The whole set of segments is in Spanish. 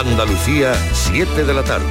Andalucía, 7 de la tarde.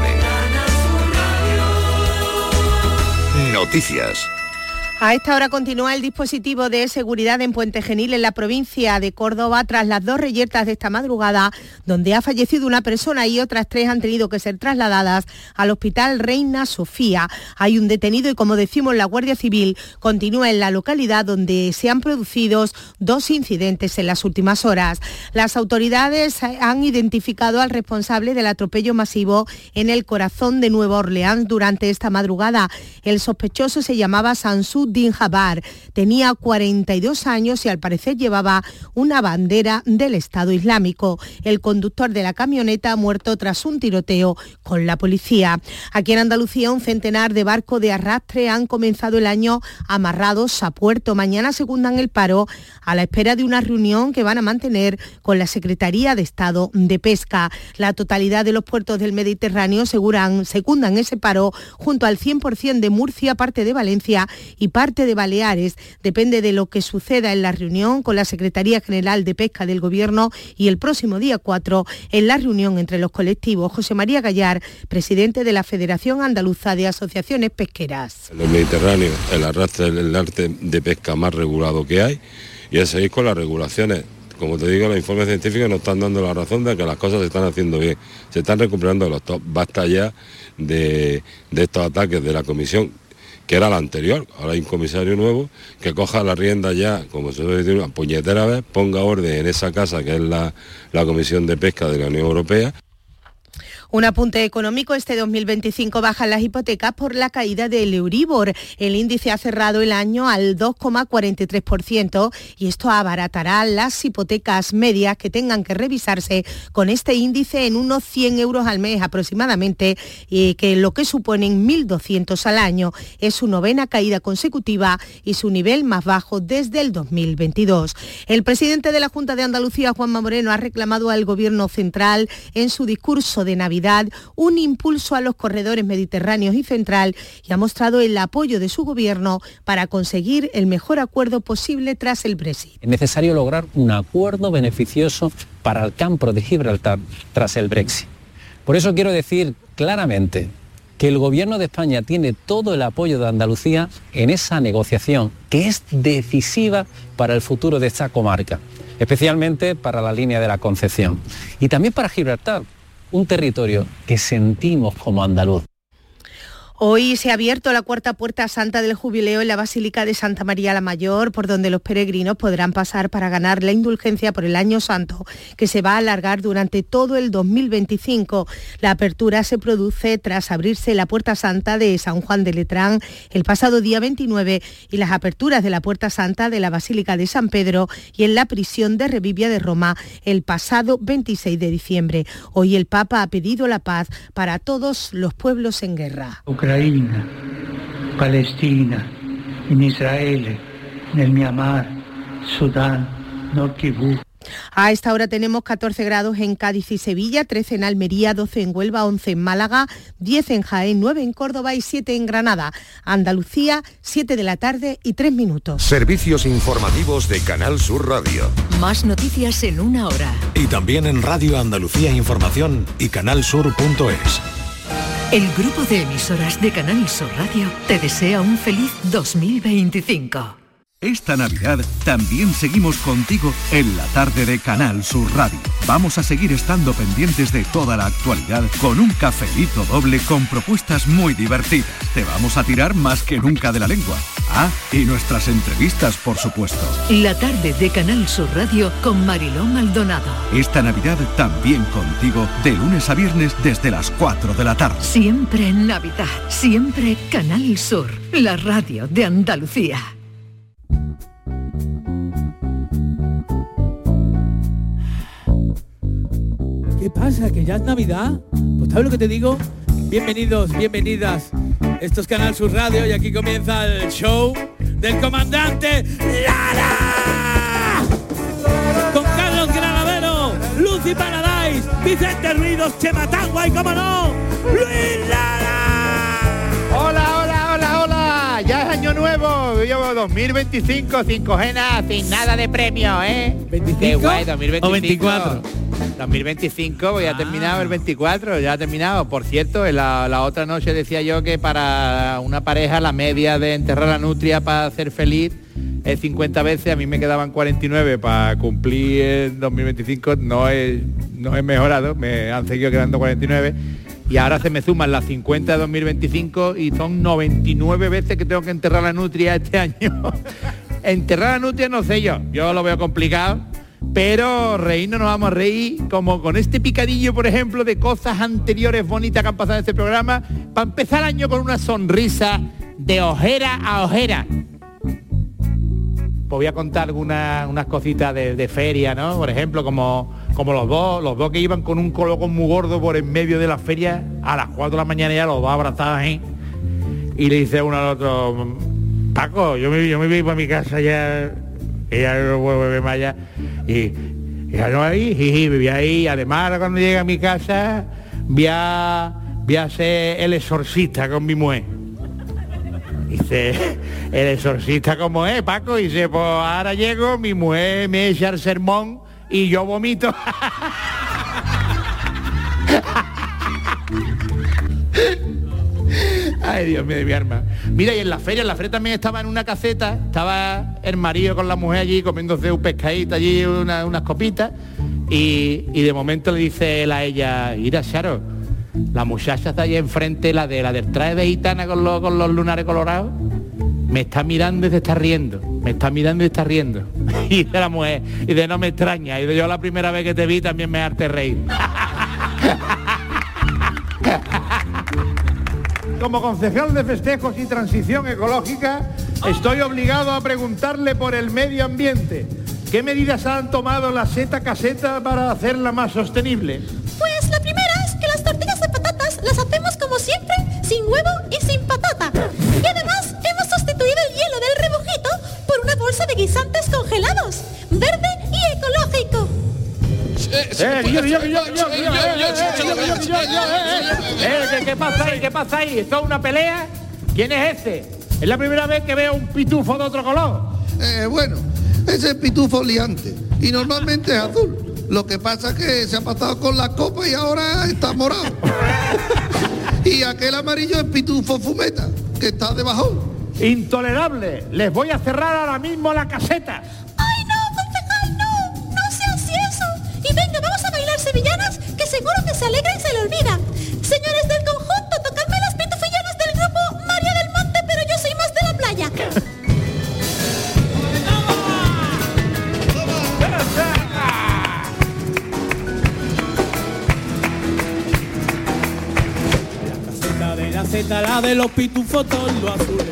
Noticias. A esta hora continúa el dispositivo de seguridad en Puente Genil, en la provincia de Córdoba, tras las 2 reyertas de esta madrugada, donde ha fallecido una persona y otras 3 han tenido que ser trasladadas al Hospital Reina Sofía. Hay un detenido y, como decimos, la Guardia Civil continúa en la localidad donde se han producido 2 incidentes en las últimas horas. Las autoridades han identificado al responsable del atropello masivo en el corazón de Nueva Orleans durante esta madrugada. El sospechoso se llamaba Samsud Din Jabbar, tenía 42 años y al parecer llevaba una bandera del Estado Islámico. El conductor de la camioneta ha muerto tras un tiroteo con la policía. Aquí en Andalucía, un centenar de barcos de arrastre han comenzado el año amarrados a puerto. Mañana secundan el paro a la espera de una reunión que van a mantener con la Secretaría de Estado de Pesca. La totalidad de los puertos del Mediterráneo secundan ese paro junto al 100% de Murcia, parte de Valencia y parte de Baleares. Depende de lo que suceda en la reunión con la Secretaría General de Pesca del Gobierno y el próximo día 4 en la reunión entre los colectivos. José María Gallar, presidente de la Federación Andaluza de Asociaciones Pesqueras. En el Mediterráneo, el arrastre es el arte de pesca más regulado que hay y a seguir con las regulaciones. Como te digo, los informes científicos nos están dando la razón de que las cosas se están haciendo bien, se están recuperando los top. Basta ya de estos ataques de la Comisión, que era la anterior. Ahora hay un comisario nuevo que coja la rienda ya, como se suele decir, una puñetera vez, ponga orden en esa casa que es la Comisión de Pesca de la Unión Europea. Un apunte económico: este 2025 bajan las hipotecas por la caída del Euribor. El índice ha cerrado el año al 2,43% y esto abaratará las hipotecas medias que tengan que revisarse con este índice en unos 100 euros al mes aproximadamente, que lo que suponen 1.200 al año. Es su 9ª caída consecutiva y su nivel más bajo desde el 2022. El presidente de la Junta de Andalucía, Juanma Moreno, ha reclamado al Gobierno central en su discurso de Navidad un impulso a los corredores mediterráneos y central y ha mostrado el apoyo de su gobierno para conseguir el mejor acuerdo posible tras el Brexit. Es necesario lograr un acuerdo beneficioso para el campo de Gibraltar tras el Brexit. Por eso quiero decir claramente que el Gobierno de España tiene todo el apoyo de Andalucía en esa negociación que es decisiva para el futuro de esta comarca, especialmente para la línea de la Concepción y también para Gibraltar, un territorio que sentimos como andaluz. Hoy se ha abierto la 4ª Puerta Santa del Jubileo en la Basílica de Santa María la Mayor, por donde los peregrinos podrán pasar para ganar la indulgencia por el Año Santo, que se va a alargar durante todo el 2025. La apertura se produce tras abrirse la Puerta Santa de San Juan de Letrán el pasado día 29 y las aperturas de la Puerta Santa de la Basílica de San Pedro y en la prisión de Revivia de Roma el pasado 26 de diciembre. Hoy el Papa ha pedido la paz para todos los pueblos en guerra. Ucraina, Palestina, en Israel, en el Myanmar, Sudán, Nord Kivu. A esta hora tenemos 14 grados en Cádiz y Sevilla, 13 en Almería, 12 en Huelva, 11 en Málaga, 10 en Jaén, 9 en Córdoba y 7 en Granada. Andalucía, 7 de la tarde y 3 minutos. Servicios informativos de Canal Sur Radio. Más noticias en una hora. Y también en Radio Andalucía Información y canalsur.es. El grupo de emisoras de Canal Sur Radio te desea un feliz 2025. Esta Navidad también seguimos contigo en la tarde de Canal Sur Radio. Vamos a seguir estando pendientes de toda la actualidad con un cafelito doble con propuestas muy divertidas. Te vamos a tirar más que nunca de la lengua. Ah, y nuestras entrevistas, por supuesto. La tarde de Canal Sur Radio con Mariló Maldonado. Esta Navidad también contigo de lunes a viernes desde las 4 de la tarde. Siempre en Navidad, siempre Canal Sur, la radio de Andalucía. ¿Qué pasa? ¿Que ya es Navidad? Pues ¿sabes lo que te digo? Bienvenidos, bienvenidas. Esto es Canal Sur Radio y aquí comienza el show del comandante Lara. Con Carlos Granadero, Lucy Paradise, Vicente Ruidos, Chema Tangua y, como no, Luis Lara. Hola, hola, hola, hola. Ya es año nuevo. Yo llevo 2025, 5 sin nada de premio, ¿eh? ¿25 Qué guay, 2025. o 24? 2025, pues ya ha terminado el 24, ya ha terminado. Por cierto, en la otra noche decía yo que para una pareja la media de enterrar la nutria para ser feliz es 50 veces, a mí me quedaban 49 para cumplir el 2025, no he mejorado, me han seguido quedando 49 y ahora se me suman las 50 de 2025 y son 99 veces que tengo que enterrar la nutria este año. Enterrar la nutria no sé yo lo veo complicado, pero reírnos nos vamos a reír como con este picadillo, por ejemplo, de cosas anteriores bonitas que han pasado en este programa, para empezar el año con una sonrisa de ojera a ojera. Pues voy a contar unas cositas de feria, ¿no? Por ejemplo, como los dos que iban con un colocón muy gordo por en medio de la feria, a las 4 de la mañana ya los dos abrazados ahí, y le dice uno al otro, Paco, yo me voy para mi casa ya, ella no puedo beber más allá, y ya no ahí, vivía ahí, además cuando llegue a mi casa voy a ser el exorcista con mi mujer. Dice, el exorcista como es, Paco, y dice, pues ahora llego, mi mujer me echa el sermón y yo vomito. Ay, Dios mío de mi arma. Mira, y en la feria también estaba en una caseta, estaba el marido con la mujer allí comiéndose un pescadito allí, unas copitas, y de momento le dice él a ella, mira, Charo, la muchacha está allí enfrente, la del traje de gitana con los lunares colorados, me está mirando y se está riendo, y de la mujer, y de no me extraña, y de yo la primera vez que te vi también me harté reír. Como concejal de festejos y transición ecológica, estoy obligado a preguntarle por el medio ambiente. ¿Qué medidas han tomado la Seta Caseta para hacerla más sostenible? Pues la primera es que las tortillas de patatas las hacemos como siempre, sin huevo y sin patata. Y además hemos sustituido el hielo del rebujito por una bolsa de guisantes congelados, verde y ecológico. ¿Qué pasa ahí? ¿Esto es una pelea? ¿Quién es ese? Es la primera vez que veo un pitufo de otro color. Bueno, ese es pitufo liante y normalmente es azul. Lo que pasa es que se ha pasado con la copa y ahora está morado. Y aquel amarillo es pitufo fumeta, que está debajo. Intolerable. Les voy a cerrar ahora mismo la caseta. ¡Ay, no, concejal, no! ¡No se así eso! Y venga, vamos a bailar sevillanas, que seguro que se alegra y se le olvida. Señores del conjunto, tocadme las pitufillanas del grupo María del Monte, pero yo soy más de la playa. La Z, la de los pitufos, todos los azules.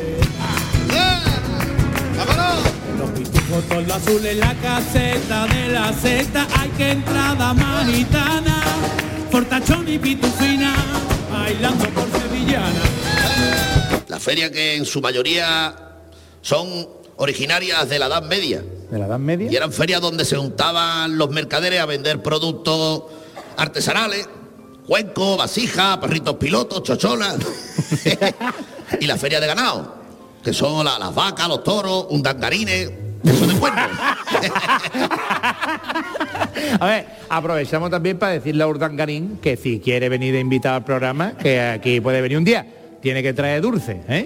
Los pitufos, todos los azules, la caseta de la Z. Hay que entrada maritana, fortachón y pitufina, bailando por sevillana. La feria que en su mayoría son originarias de la Edad Media. ¿De la Edad Media? Y eran ferias donde se juntaban los mercaderes a vender productos artesanales, cuencos, vasijas, perritos pilotos, chocholas. Y la feria de ganado, que son las vacas, los toros, un dangarines, eso de cuento. A ver, aprovechamos también para decirle a Urdangarín que si quiere venir de invitado al programa, que aquí puede venir un día. Tiene que traer dulce, ¿eh?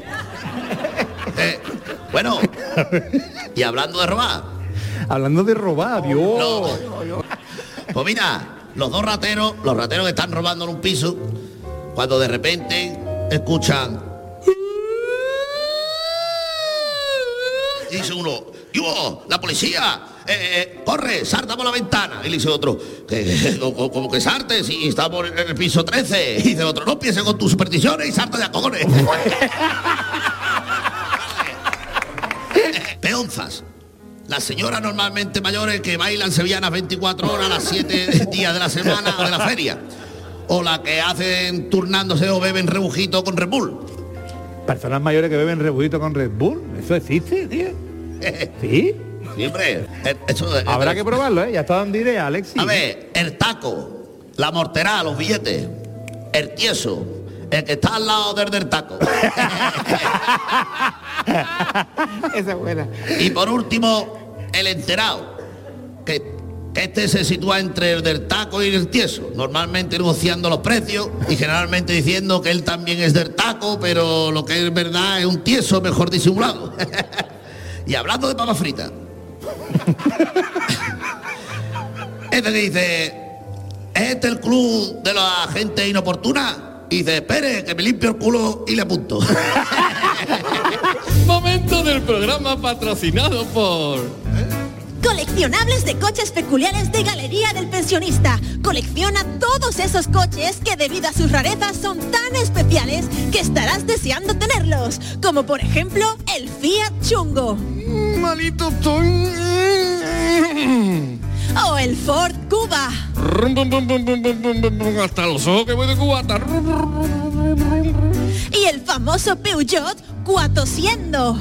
Bueno, y hablando de robar. Hablando de robar, Dios. No. Pues mira, los rateros que están robando en un piso, cuando de repente escuchan, dice uno, ¡yo, la policía! Corre, salta por la ventana. Y le dice otro, como que salte si estamos en el piso 13. Y dice otro, no pienses con tus supersticiones y salta de cojones. Peonzas. Las señoras normalmente mayores que bailan sevillanas 24 horas, las 7 días de la semana de la feria. O las que hacen turnándose o beben rebujito con Red Bull. ¿Personas mayores que beben rebujito con Red Bull? ¿Eso existe, tío? ¿Sí? Siempre. Habrá que probarlo, ¿eh? Ya está dando idea, Alexis. A ver, el taco, la morterá, los billetes, el tieso, el que está al lado del taco. Esa es buena. Y por último, el enterado, que Este se sitúa entre el del taco y el tieso, normalmente negociando los precios y generalmente diciendo que él también es del taco, pero lo que es verdad es un tieso mejor disimulado. Y hablando de papas fritas, este que dice, ¿es este el club de la gente inoportuna? Y dice, espere, que me limpio el culo y le apunto. Momento del programa patrocinado por... Coleccionables de coches peculiares de Galería del Pensionista. Colecciona todos esos coches que debido a sus rarezas son tan especiales que estarás deseando tenerlos. Como por ejemplo el Fiat Chungo. Malito estoy. O el Ford Cuba. Hasta los ojos que voy de cubata. Y el famoso Peugeot 400.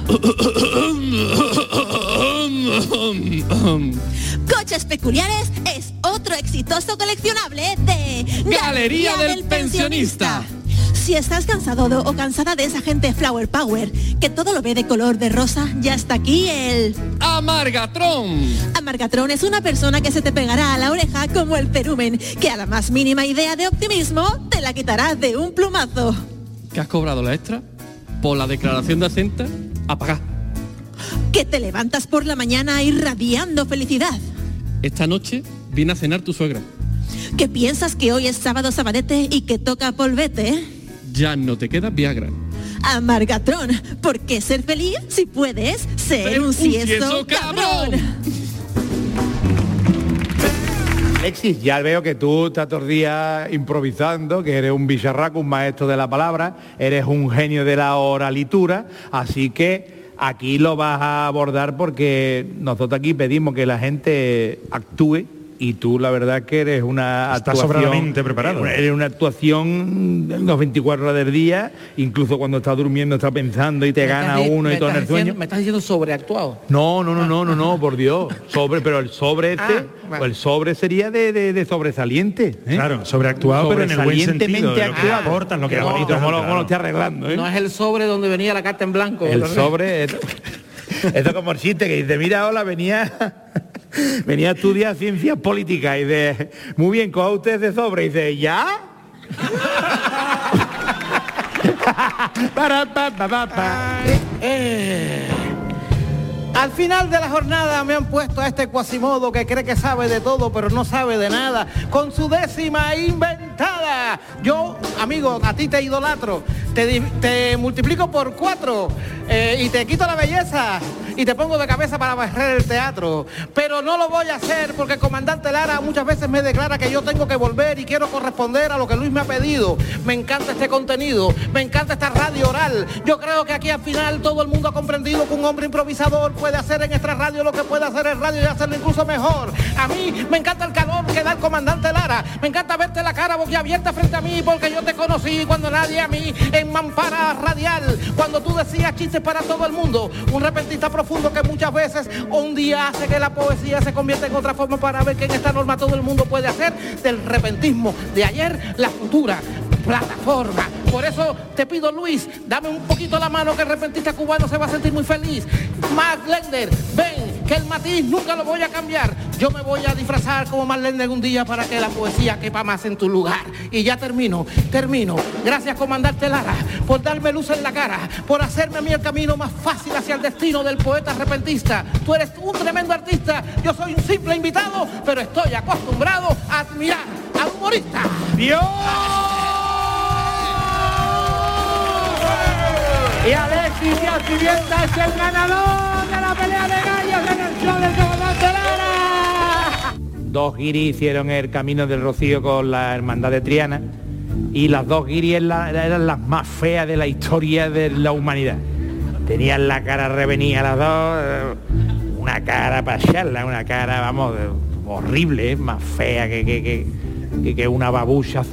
Coches peculiares es otro exitoso coleccionable de Galería del Pensionista. Si estás cansado o cansada de esa gente Flower Power, que todo lo ve de color de rosa, ya está aquí el... Amargatron. Amargatron es una persona que se te pegará a la oreja como el cerumen, que a la más mínima idea de optimismo te la quitará de un plumazo. ¿Que has cobrado la extra? Por la declaración de Hacienda, a pagar. Que te levantas por la mañana irradiando felicidad. Esta noche viene a cenar tu suegra. Que piensas que hoy es sábado sabadete y que toca polvete. Ya no te queda Viagra. Amargatron, ¿por qué ser feliz si puedes ser un sieso cabrón? Alexis, ya veo que tú estás todos los días improvisando, que eres un bicharraco, un maestro de la palabra, eres un genio de la oralitura, así que aquí lo vas a abordar porque nosotros aquí pedimos que la gente actúe y tú la verdad que eres una Está actuación... sobradamente preparado. Eres una actuación los 24 horas del día, incluso cuando estás durmiendo estás pensando y te gana uno y todo en el sueño. ¿Me estás diciendo sobreactuado? No, por Dios. Pero el sobre este, bueno. el sobre sería de sobresaliente. ¿eh? Claro, sobreactuado, pero en el buen sentido, de lo que aportan, lo que Qué bonito, aportan, cómo lo estoy arreglando. ¿eh? No es el sobre donde venía la carta en blanco. El sobre... Esto como el chiste que dice, mira, hola, venía a estudiar ciencias políticas y dice, muy bien, coja usted de sobre y dice, ¿ya? Al final de la jornada me han puesto a este Quasimodo que cree que sabe de todo pero no sabe de nada, con su décima inventada. Yo, amigo, a ti te idolatro, te multiplico por 4 y te quito la belleza y te pongo de cabeza para barrer el teatro. Pero no lo voy a hacer porque el comandante Lara muchas veces me declara que yo tengo que volver y quiero corresponder a lo que Luis me ha pedido. Me encanta este contenido, me encanta esta radio oral. Yo creo que aquí al final todo el mundo ha comprendido que un hombre improvisador puede hacer en esta radio lo que puede hacer en radio y hacerlo incluso mejor. A mí me encanta el calor que da el comandante Lara. Me encanta verte la cara boquiabierta frente a mí porque yo te conocí cuando nadie a mí en Mampara Radial, cuando tú decías chistes para todo el mundo. Un repentista profundo que muchas veces un día hace que la poesía se convierta en otra forma para ver que en esta norma todo el mundo puede hacer del repentismo de ayer la futura plataforma. Por eso te pido, Luis, dame un poquito la mano que el repentista cubano se va a sentir muy feliz. Mark Lender, ven, que el matiz nunca lo voy a cambiar. Yo me voy a disfrazar como Mark Lender un día para que la poesía quepa más en tu lugar. Y ya termino. Gracias, comandante Lara, por darme luz en la cara, por hacerme a mí el camino más fácil hacia el destino del poeta repentista. Tú eres un tremendo artista, yo soy un simple invitado, pero estoy acostumbrado a admirar al humorista. ¡Dios! Y Alexis y Alcibienta es el ganador de la pelea de gallos en el show del comandante Lara. 2 guiris hicieron el camino del Rocío con la hermandad de Triana y las 2 guiris eran las más feas de la historia de la humanidad. Tenían la cara revenida las dos, una cara para echarla, una cara, vamos, horrible, más fea que una babucha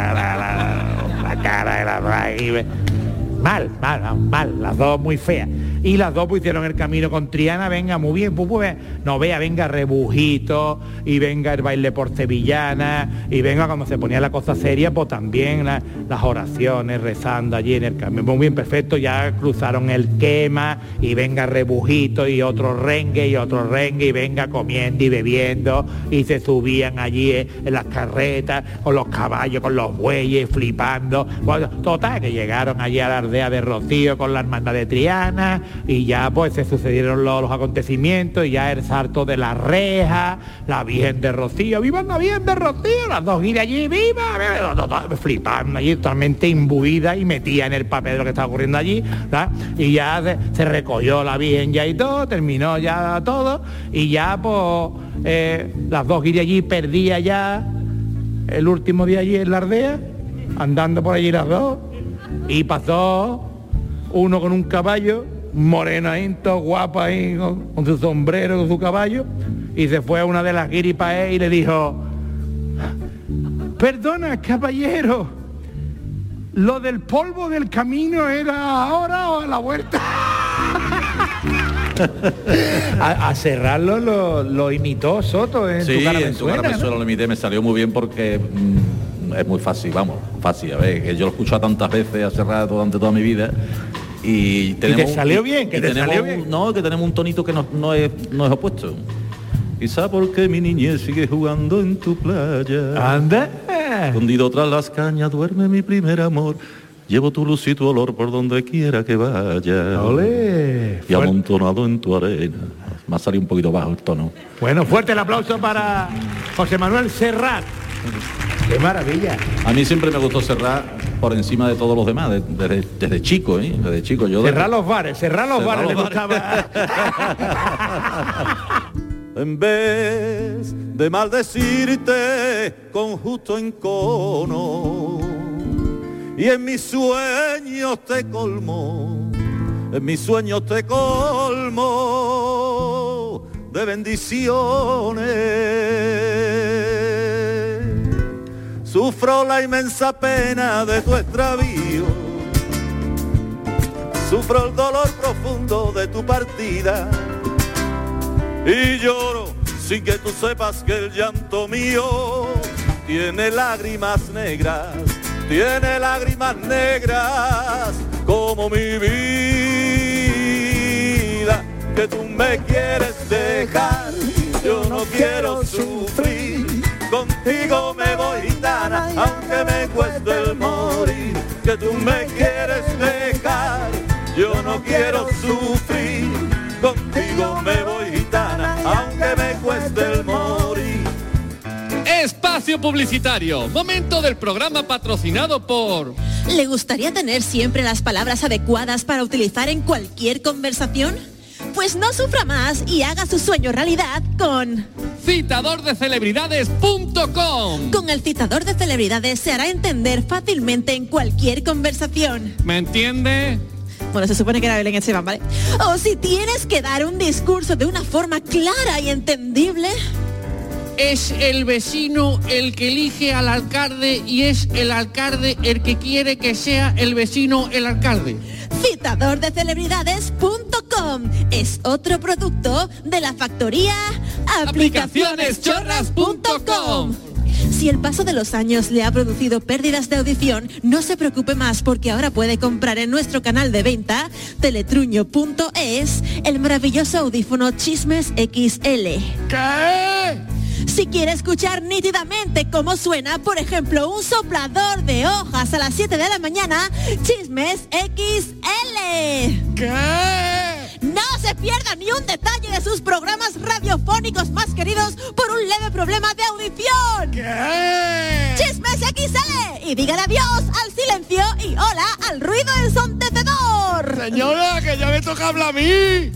sudada. La cara de las dos. Mal, las dos muy feas. Y las dos pues hicieron el camino con Triana, venga, muy bien, pues no vea, venga Rebujito, y venga el baile por sevillana, y venga cuando se ponía la cosa seria, pues también las oraciones, rezando allí en el camino. Muy bien, perfecto, ya cruzaron el Quema, y venga Rebujito, y otro rengue, y venga comiendo y bebiendo, y se subían allí en las carretas, con los caballos, con los bueyes, flipando. Bueno, total, que llegaron allí a la aldea de Rocío con la hermandad de Triana, y ya pues se sucedieron los acontecimientos, y ya el salto de la reja, la Virgen de Rocío, ¡viva la Virgen de Rocío! Las dos guiras allí, ¡viva! Flipando allí, totalmente imbuida y metía en el papel de lo que estaba ocurriendo allí, ¿verdad? Y ya se recogió la Virgen ya y todo, terminó ya todo, y ya pues las dos guiras allí, perdía ya el último día allí en la aldea, andando por allí las dos, y pasó uno con un caballo, morenadito, guapa ahí, con su sombrero, con su caballo, y se fue a una de las guiripas y le dijo: perdona, caballero, ¿lo del polvo del camino era ahora o a la vuelta? a cerrarlo lo imitó Soto en Tu cara me suena, ¿no? Lo imité, me salió muy bien porque es muy fácil, fácil, a ver, que yo lo he escuchado tantas veces a Serrat durante toda mi vida. Y tenemos, ¿te salió bien? ¿Que te salió bien? No, que tenemos un tonito que no es opuesto. Quizá porque mi niñez sigue jugando en tu playa. Anda. Escondido tras las cañas duerme mi primer amor. Llevo tu luz y tu olor por donde quiera que vaya. ¡Olé! Y amontonado en tu arena. Me ha salido un poquito bajo el tono. Bueno, fuerte el aplauso para José Manuel Serrat. ¡Qué maravilla! A mí siempre me gustó Serrat por encima de todos los demás, desde chico, desde chico. Cerrar los bares le gustaba. En vez de maldecirte con justo encono, y en mis sueños te colmo, de bendiciones. Sufro la inmensa pena de tu extravío, sufro el dolor profundo de tu partida, y lloro sin que tú sepas que el llanto mío tiene lágrimas negras como mi vida, que tú me quieres dejar, yo no quiero sufrir, contigo me voy gitana, aunque me cueste el morir, que tú me quieres dejar, yo no quiero sufrir, contigo me voy gitana, aunque me cueste el morir. Espacio publicitario, momento del programa patrocinado por... ¿Le gustaría tener siempre las palabras adecuadas para utilizar en cualquier conversación? Pues no sufra más y haga su sueño realidad con... Citadordecelebridades.com. Con el citador de celebridades se hará entender fácilmente en cualquier conversación. ¿Me entiende? Bueno, se supone que era Belén Esteban, ¿vale? O si tienes que dar un discurso de una forma clara y entendible... Es el vecino el que elige al alcalde y es el alcalde el que quiere que sea el vecino el alcalde. Citadordecelebridades.com es otro producto de la factoría aplicacioneschorras.com. Si el paso de los años le ha producido pérdidas de audición, no se preocupe más porque ahora puede comprar en nuestro canal de venta, teletruño.es, el maravilloso audífono Chismes XL. ¿Qué? Si quiere escuchar nítidamente cómo suena, por ejemplo, un soplador de hojas a las 7 de la mañana, Chismes XL. ¿Qué? No se pierda ni un detalle de sus programas radiofónicos más queridos por un leve problema de audición. ¿Qué? Chismes XL. Y dígale adiós al silencio y hola al ruido ensordecedor. Señora, que ya me toca hablar a mí.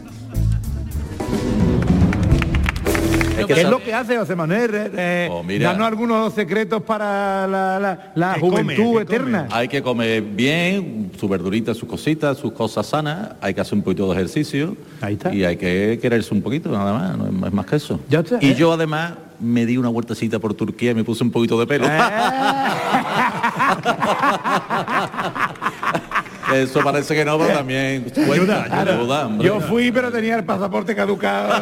¿Qué es lo que hace José Manuel? Danos algunos secretos para la juventud eterna. Hay que comer bien, su verdurita, sus cositas, sus cosas sanas. Hay que hacer un poquito de ejercicio. Ahí está. Y hay que quererse un poquito, nada más. No es más que eso. Y yo además me di una vueltecita por Turquía y me puse un poquito de pelo. Eso parece que no, pero también ayuda, hombre. Yo fui, pero tenía el pasaporte caducado.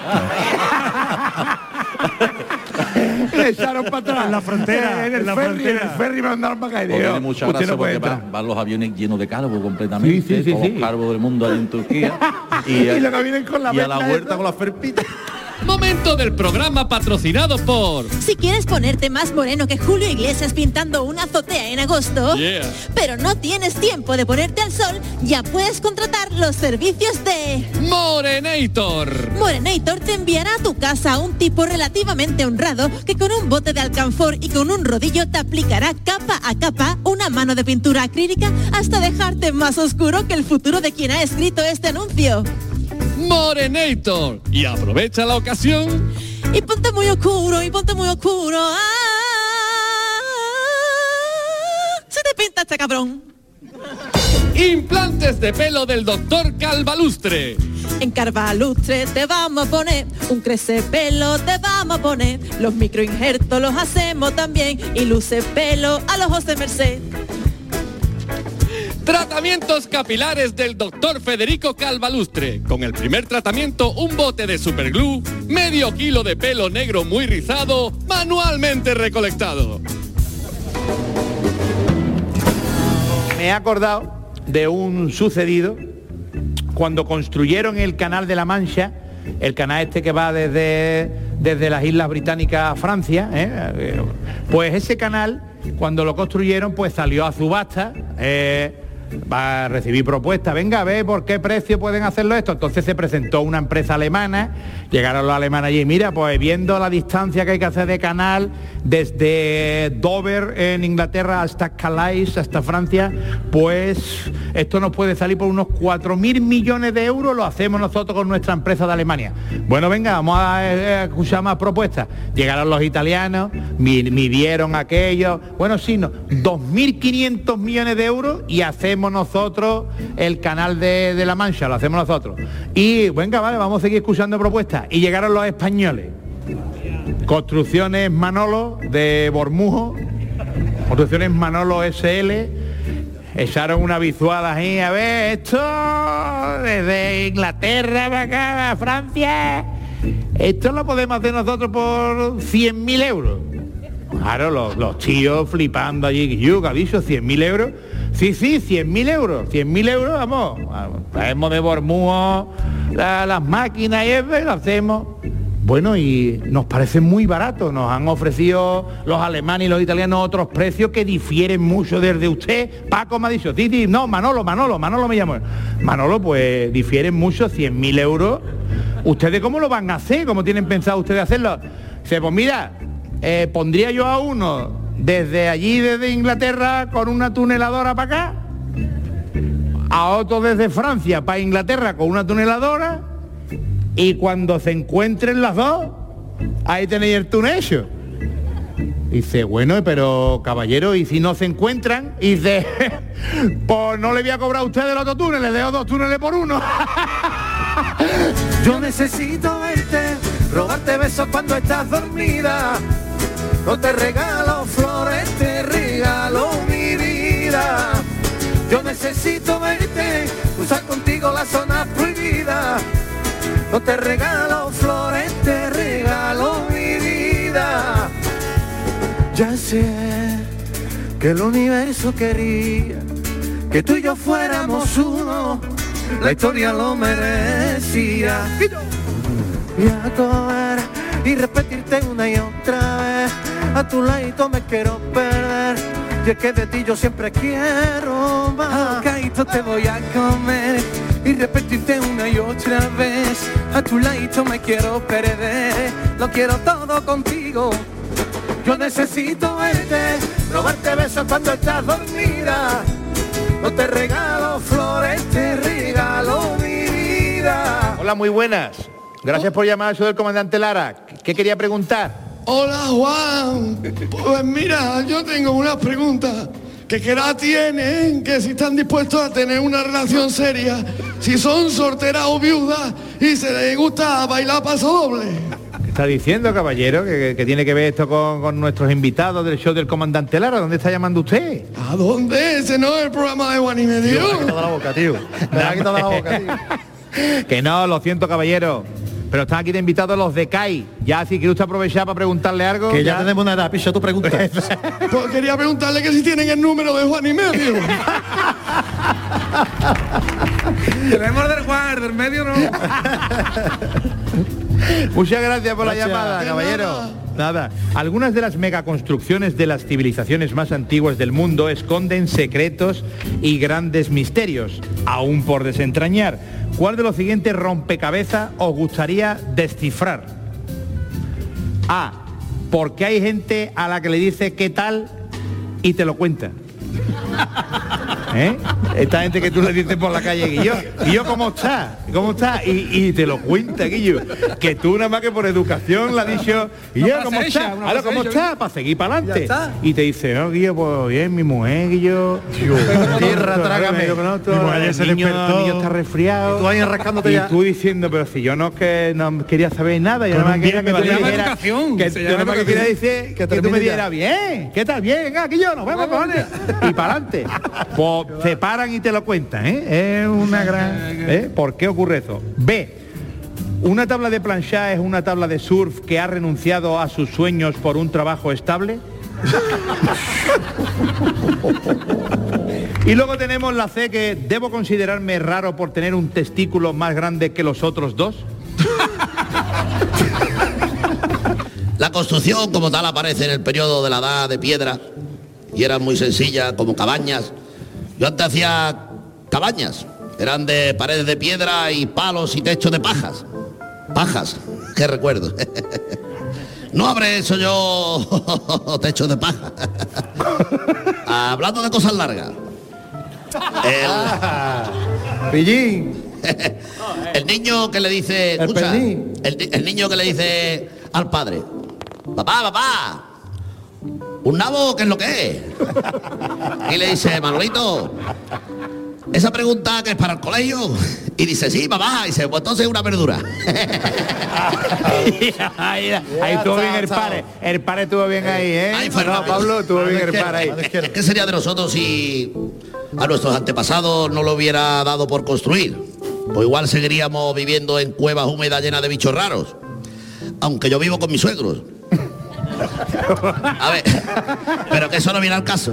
Me echaron para atrás. En la frontera. En el ferry me mandaron para acá. Y tiene mucha gracia porque van los aviones llenos de calvo completamente. Todos los calvos del mundo ahí en Turquía. Y lo que vienen con la y a la vuelta con las ferpitas. Momento del programa patrocinado por... Si quieres ponerte más moreno que Julio Iglesias pintando una azotea en agosto, pero no tienes tiempo de ponerte al sol, ya puedes contratar los servicios de... Morenator. Morenator te enviará a tu casa a un tipo relativamente honrado que con un bote de alcanfor y con un rodillo te aplicará capa a capa una mano de pintura acrílica hasta dejarte más oscuro que el futuro de quien ha escrito este anuncio. Morenator. Y aprovecha la ocasión. Y ponte muy oscuro, y ponte muy oscuro. Se te pinta este cabrón. Implantes de pelo del doctor Calvalustre. En Calvalustre te vamos a poner un crecepelo, te vamos a poner los microinjertos, los hacemos también y luce pelo a los José Merced. Tratamientos capilares del doctor Federico Calvalustre. Con el primer tratamiento, un bote de superglue, medio kilo de pelo negro muy rizado, manualmente recolectado. Me he acordado de un sucedido cuando construyeron el Canal de la Mancha, el canal este que va desde las Islas Británicas a Francia, pues ese canal, cuando lo construyeron, pues salió a subasta, va a recibir propuestas, venga a ver por qué precio pueden hacerlo esto. Entonces se presentó una empresa alemana, llegaron los alemanes allí, mira, pues viendo la distancia que hay que hacer de canal desde Dover en Inglaterra hasta Calais, hasta Francia, pues esto nos puede salir por unos 4.000 millones de euros, lo hacemos nosotros con nuestra empresa de Alemania. Bueno, venga, vamos a escuchar más propuestas. Llegaron los italianos, midieron aquello, bueno, sí, no, 2.500 millones de euros y hacemos nosotros el Canal de la Mancha, lo hacemos nosotros. Y venga, vale, vamos a seguir escuchando propuestas. Y llegaron los españoles. Construcciones Manolo de Bormujo, Construcciones Manolo SL, echaron una visual ahí, a ver, esto desde Inglaterra para acá, a Francia, esto lo podemos hacer nosotros por 100.000 euros. Claro, los tíos flipando allí, yo, ¿qué ha dicho? 100.000 euros. Sí, 100.000 euros. 100.000 euros, vamos. Traemos de Bormujo las máquinas y eso, y lo hacemos. Bueno, y nos parece muy barato. Nos han ofrecido los alemanes y los italianos otros precios que difieren mucho desde usted. Paco me ha dicho, Titi, no, Manolo me llamó. Manolo, pues difieren mucho, 100.000 euros. ¿Ustedes cómo lo van a hacer? ¿Cómo tienen pensado ustedes hacerlo? Dice, pues mira, pondría yo a uno desde allí, desde Inglaterra, con una tuneladora para acá, a otro desde Francia para Inglaterra con una tuneladora, y cuando se encuentren las dos, ahí tenéis el túnel hecho. Dice, bueno, pero caballero, ¿y si no se encuentran? Y dice, pues no le voy a cobrar a usted el otro túnel, le dejo 2 túneles por uno. Yo necesito verte, robarte besos cuando estás dormida. No te regalo flores, te regalo mi vida. Yo necesito verte, usar contigo la zona prohibida. No te regalo flores, te regalo mi vida. Ya sé que el universo quería que tú y yo fuéramos uno. La historia lo merecía. Y a comer y repetirte una y otra vez, a tu ladito me quiero perder, y es que de ti yo siempre quiero más. Caíto te voy a comer y repetirte una y otra vez, a tu ladito me quiero perder, lo quiero todo contigo. Yo necesito verte, robarte besos cuando estás dormida. No te regalo flores, te regalo mi vida. Hola, muy buenas. Gracias por llamar, soy el comandante Lara. ¿Qué quería preguntar? Hola, Juan. Pues mira, yo tengo unas preguntas. ¿Qué edad tienen? Que si están dispuestos a tener una relación seria, si son solteras o viudas y se les gusta bailar paso doble. está diciendo, caballero, que tiene que ver esto con nuestros invitados del show del Comandante Lara? ¿Dónde está llamando usted? ¿A dónde? Ese no es el programa de Juan y Medio. Me ha quitado la boca, tío. Me ha quitado la boca, tío. Que no, lo siento, caballero. Pero están aquí de invitados los de CAI. Ya, si quiere usted aprovechar para preguntarle algo. Que ya tenemos una edad, picho, tú preguntas. Pues quería preguntarle que si tienen el número de Juan y Medio. Tenemos del Juan, del Medio no. Muchas gracias por la llamada, caballero. Nada. Algunas de las megaconstrucciones de las civilizaciones más antiguas del mundo esconden secretos y grandes misterios, aún por desentrañar. ¿Cuál de los siguientes rompecabezas os gustaría descifrar? A. Porque hay gente a la que le dice ¿qué tal? Y te lo cuenta. Esta gente que tú le dices por la calle, Guillo, ¿cómo está? ¿Cómo está? Y te lo cuenta, Guillo. Que tú nada más que por educación le has dicho, Guillo, ¿cómo está? Ahora, ¿cómo está? Para seguir para adelante. Y te dice, no, Guillo, pues bien, mi mujer, Guillo. Tierra, trágame. El niño está resfriado. Y tú ahí rascándote ya. Y tú diciendo, pero si yo no quería saber nada, yo nada más quería que tú me dijeras, yo nada más que quería decir que tú me dijeras, bien, ¿qué tal? Bien, venga, Guillo, nos vemos, cojones. Y para adelante. Pues se paran y te lo cuentan, Es una gran... ¿Por qué ocurre eso? B. ¿Una tabla de planchar es una tabla de surf que ha renunciado a sus sueños por un trabajo estable? Y luego tenemos la C, que ¿debo considerarme raro por tener un testículo más grande que los otros dos? La construcción como tal aparece en el periodo de la Edad de Piedra y era muy sencilla, como cabañas. Yo antes hacía cabañas, eran de paredes de piedra y palos y techos de pajas. Pajas, qué recuerdo. No habré hecho yo techos de paja. Hablando de cosas largas. Pillín. El niño que le dice, escucha, el niño que le dice al padre, papá, ¿un nabo qué es lo que es? Y le dice, Manolito, esa pregunta que es para el colegio. Y dice, sí, papá. Y dice, pues entonces es una verdura. Ahí estuvo bien el pare. El pare estuvo bien ahí, Ahí fue no, Pablo, estuvo bien el pare ahí. ¿Qué sería de nosotros si a nuestros antepasados no lo hubiera dado por construir? Pues igual seguiríamos viviendo en cuevas húmedas llenas de bichos raros. Aunque yo vivo con mis suegros. A ver, pero que eso no viene al caso.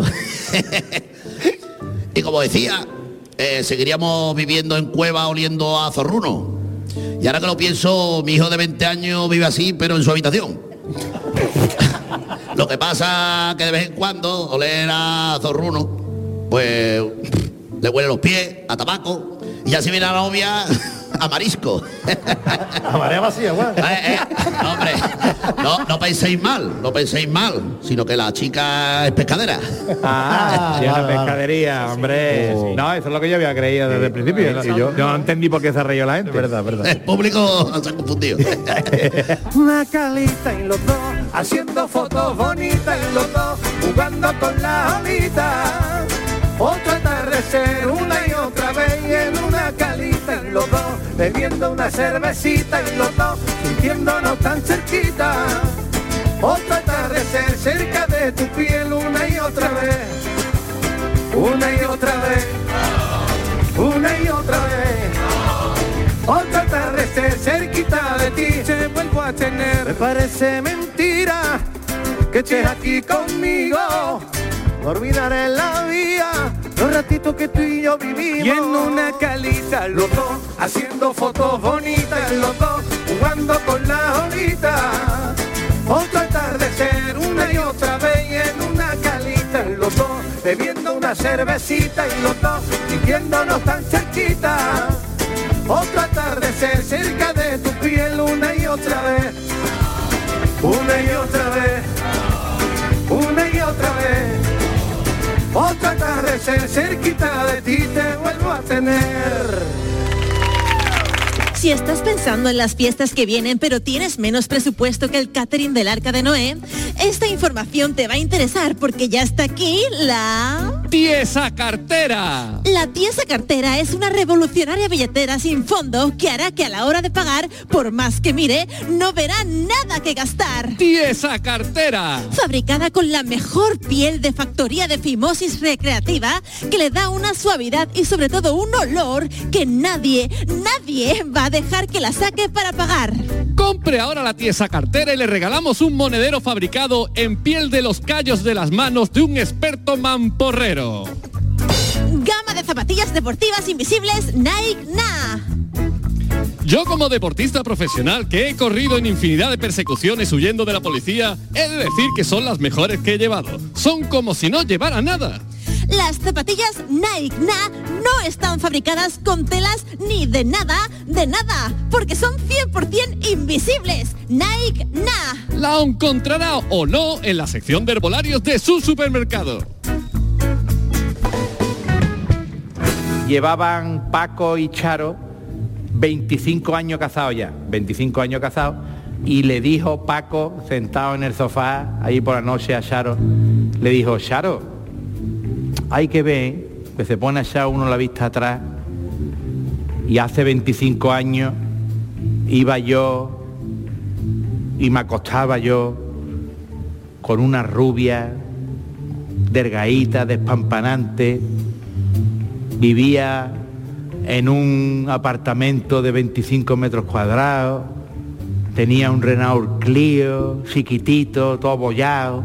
Y como decía, seguiríamos viviendo en cueva oliendo a zorruno. Y ahora que lo pienso, mi hijo de 20 años vive así, pero en su habitación. Lo que pasa que de vez en cuando oler a zorruno, pues le huele los pies a tabaco. Y ya si viene la novia, a marisco. A marea vacía, guau. Hombre, no penséis mal, sino que la chica es pescadera. Sí, una pescadería, hombre. No, eso es lo que yo había creído desde el principio. Yo no entendí por qué se reía la gente. Verdad. El público se ha confundido. Una calita y los dos, haciendo fotos bonitas y los dos, jugando con la olita. Otro atardecer una y otra vez y en una calita y los dos, bebiendo una cervecita y los dos, sintiéndonos tan cerquita. Otro atardecer cerca de tu piel una y otra vez. Una y otra vez. Una y otra vez. Otro atardecer cerquita de ti te vuelvo a tener. Me parece mentira que estés aquí conmigo. No olvidaré la vía, los ratitos que tú y yo vivimos. Y en una calita los dos, haciendo fotos bonitas los dos, jugando con la olita. Otro atardecer una y otra vez y en una calita los dos, bebiendo una cervecita y los dos, sintiéndonos tan cerquita. Otro atardecer cerca de tu piel una y otra vez. Una y otra vez. Una y otra vez. Otro atardecer cerquita de ti te vuelvo a tener. Si estás pensando en las fiestas que vienen pero tienes menos presupuesto que el catering del Arca de Noé, esta información te va a interesar porque ya está aquí la... ¡Tiesa Cartera! La Tiesa Cartera es una revolucionaria billetera sin fondo que hará que a la hora de pagar, por más que mire, no verá nada que gastar. ¡Tiesa Cartera! Fabricada con la mejor piel de factoría de fimosis recreativa que le da una suavidad y sobre todo un olor que nadie va a dejar que la saque para pagar. Compre ahora la Tiesa Cartera y le regalamos un monedero fabricado en piel de los callos de las manos de un experto mamporrero. Gama de zapatillas deportivas invisibles Nike Na. Yo como deportista profesional que he corrido en infinidad de persecuciones huyendo de la policía, he de decir que son las mejores que he llevado. Son como si no llevara nada. Las zapatillas Nike Na no están fabricadas con telas ni de nada, porque son 100% invisibles. Nike Na. La encontrará o no en la sección de herbolarios de su supermercado. Llevaban Paco y Charo 25 años casados ya, 25 años casados, y le dijo Paco, sentado en el sofá, ahí por la noche a Charo, le dijo, Charo, hay que ver, que se pone a echar uno la vista atrás, y hace 25 años iba yo y me acostaba yo con una rubia, delgadita, despampanante, vivía en un apartamento de 25 metros cuadrados, tenía un Renault Clio, chiquitito, todo bollado,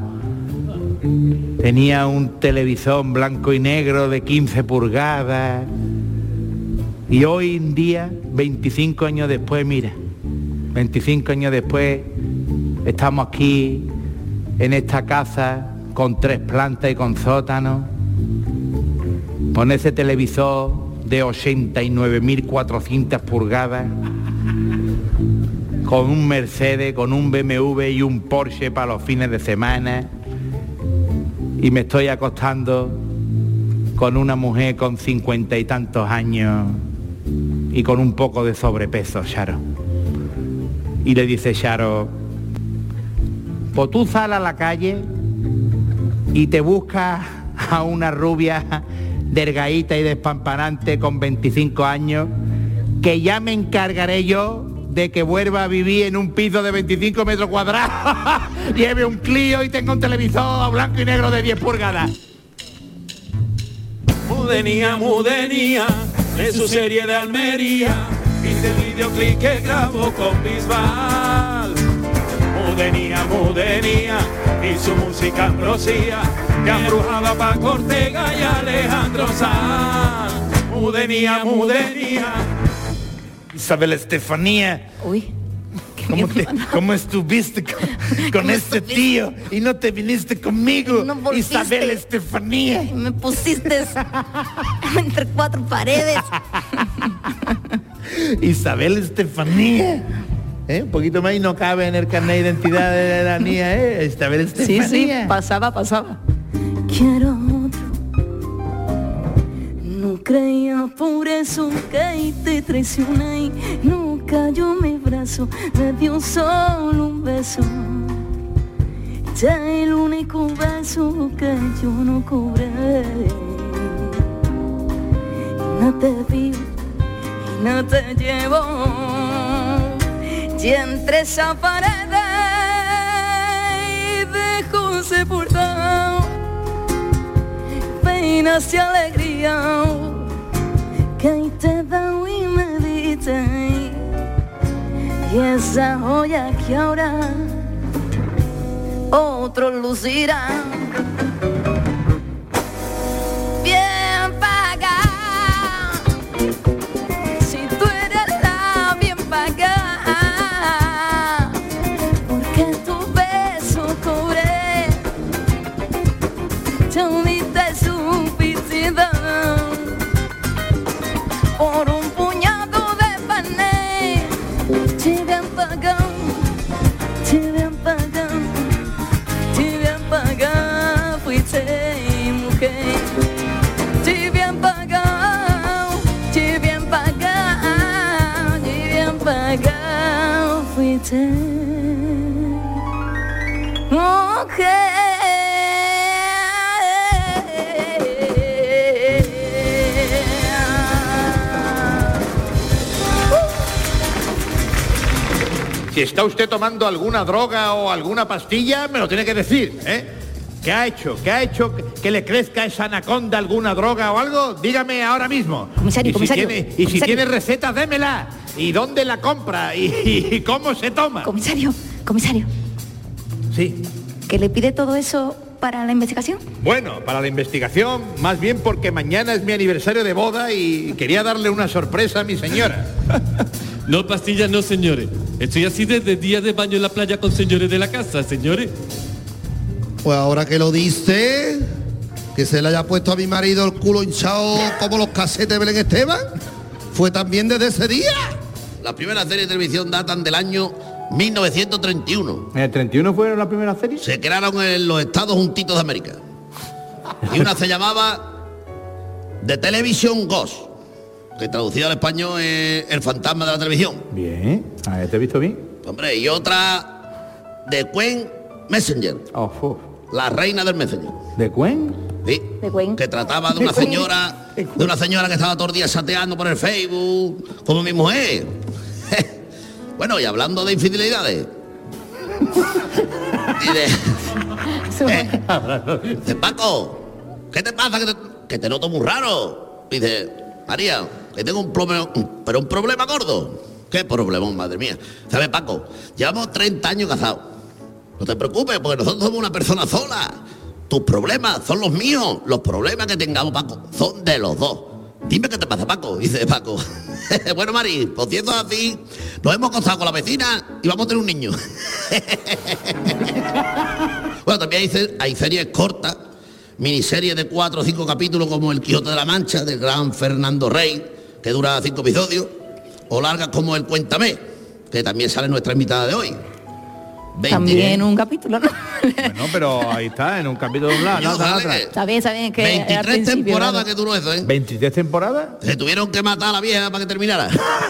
tenía un televisor blanco y negro de 15 pulgadas, y hoy en día, 25 años después, mira, 25 años después, estamos aquí, en esta casa, con 3 plantas y con sótano, con ese televisor de 89.400 pulgadas, con un Mercedes, con un BMW y un Porsche para los fines de semana, y me estoy acostando con una mujer con 50 y tantos años y con un poco de sobrepeso, Charo. Y le dice Charo, pues tú sales a la calle y te buscas a una rubia delgadita y despampanante con 25 años, que ya me encargaré yo de que vuelva a vivir en un piso de 25 metros cuadrados, lleve un Clio y tenga un televisor blanco y negro de 10 pulgadas. Mudenía, de su serie de Almería, hice el videoclip que grabó con Bisbal. Mudenía, y su música ambrosía, que embrujaba Paco Ortega y Alejandro Sanz. Mudenía. Isabel Estefanía. Uy. ¿Cómo estuviste con este tío y no te viniste conmigo, no Isabel Estefanía? Me pusiste entre 4 paredes. Isabel Estefanía. Un poquito más y no cabe en el carnet de identidad de la niña, Isabel Estefanía. Sí, pasaba. Quiero otro. No creía por eso que te traicioné. No cayó mi brazo, me dio solo un beso. Ya el único beso que yo no cobré. Y no te vi, y no te llevo. Y entre esa pared dejo sepultado penas y alegría que ahí te da y me diste, y esa joya que ahora otro lucirá. Bien pagada, si tú eres la bien pagada, porque tu beso cobré, yo ni te suficiente por un puñado de pané. Te bien pagado, fuiste mujer. Te bien pagado, usted. Mujer. Si está usted tomando alguna droga o alguna pastilla, me lo tiene que decir, ¿eh? ¿Qué ha hecho? ¿Qué ha hecho que le crezca esa anaconda alguna droga o algo? Dígame ahora mismo. Comisario, Si tiene receta, démela. ¿Y dónde la compra? ¿Y cómo se toma? Comisario. Sí. ¿Que le pide todo eso para la investigación? Bueno, para la investigación, más bien porque mañana es mi aniversario de boda y quería darle una sorpresa a mi señora. No, pastillas no, señores. Estoy así desde días de baño en la playa con señores de la casa, señores. Pues ahora que lo dice, que se le haya puesto a mi marido el culo hinchado como los casetes de Belén Esteban, fue también desde ese día. Las primeras series de televisión datan del año 1931. ¿En el 31 fueron las primeras series? Se crearon en los Estados Unidos de América. Y una se llamaba The Television Ghost, que traducido al español es El fantasma de la televisión. Bien, ¿te he visto bien? Hombre, y otra The Queen Messenger. La reina del Messenger. ¿De Queen? Sí. Que trataba de una señora, que estaba todo el día chateando por el Facebook, como mi mujer. Bueno, y hablando de infidelidades. Dice, Paco, ¿qué te pasa? Que te noto muy raro. Dice, María, que tengo un problema, pero un problema gordo. ¿Qué problema, madre mía? ¿Sabes, Paco? Llevamos 30 años casados. No te preocupes, porque nosotros somos una persona sola. Tus problemas son los míos. Los problemas que tengamos, Paco, son de los dos. Dime qué te pasa, Paco. Dice Paco. Bueno, Mari, por cierto, así, nos hemos acostado con la vecina y vamos a tener un niño. Bueno, también hay series cortas, miniseries de 4 o 5 capítulos, como El Quijote de la Mancha, del gran Fernando Rey, que dura 5 episodios, o largas como El Cuéntame, que también sale nuestra invitada de hoy. 20. También un capítulo, ¿no? Bueno, pero ahí está, en un capítulo de un lado. Está bien, que 23 temporadas que duró eso, ¿eh? 23 temporadas. Se tuvieron que matar a la vieja para que terminara.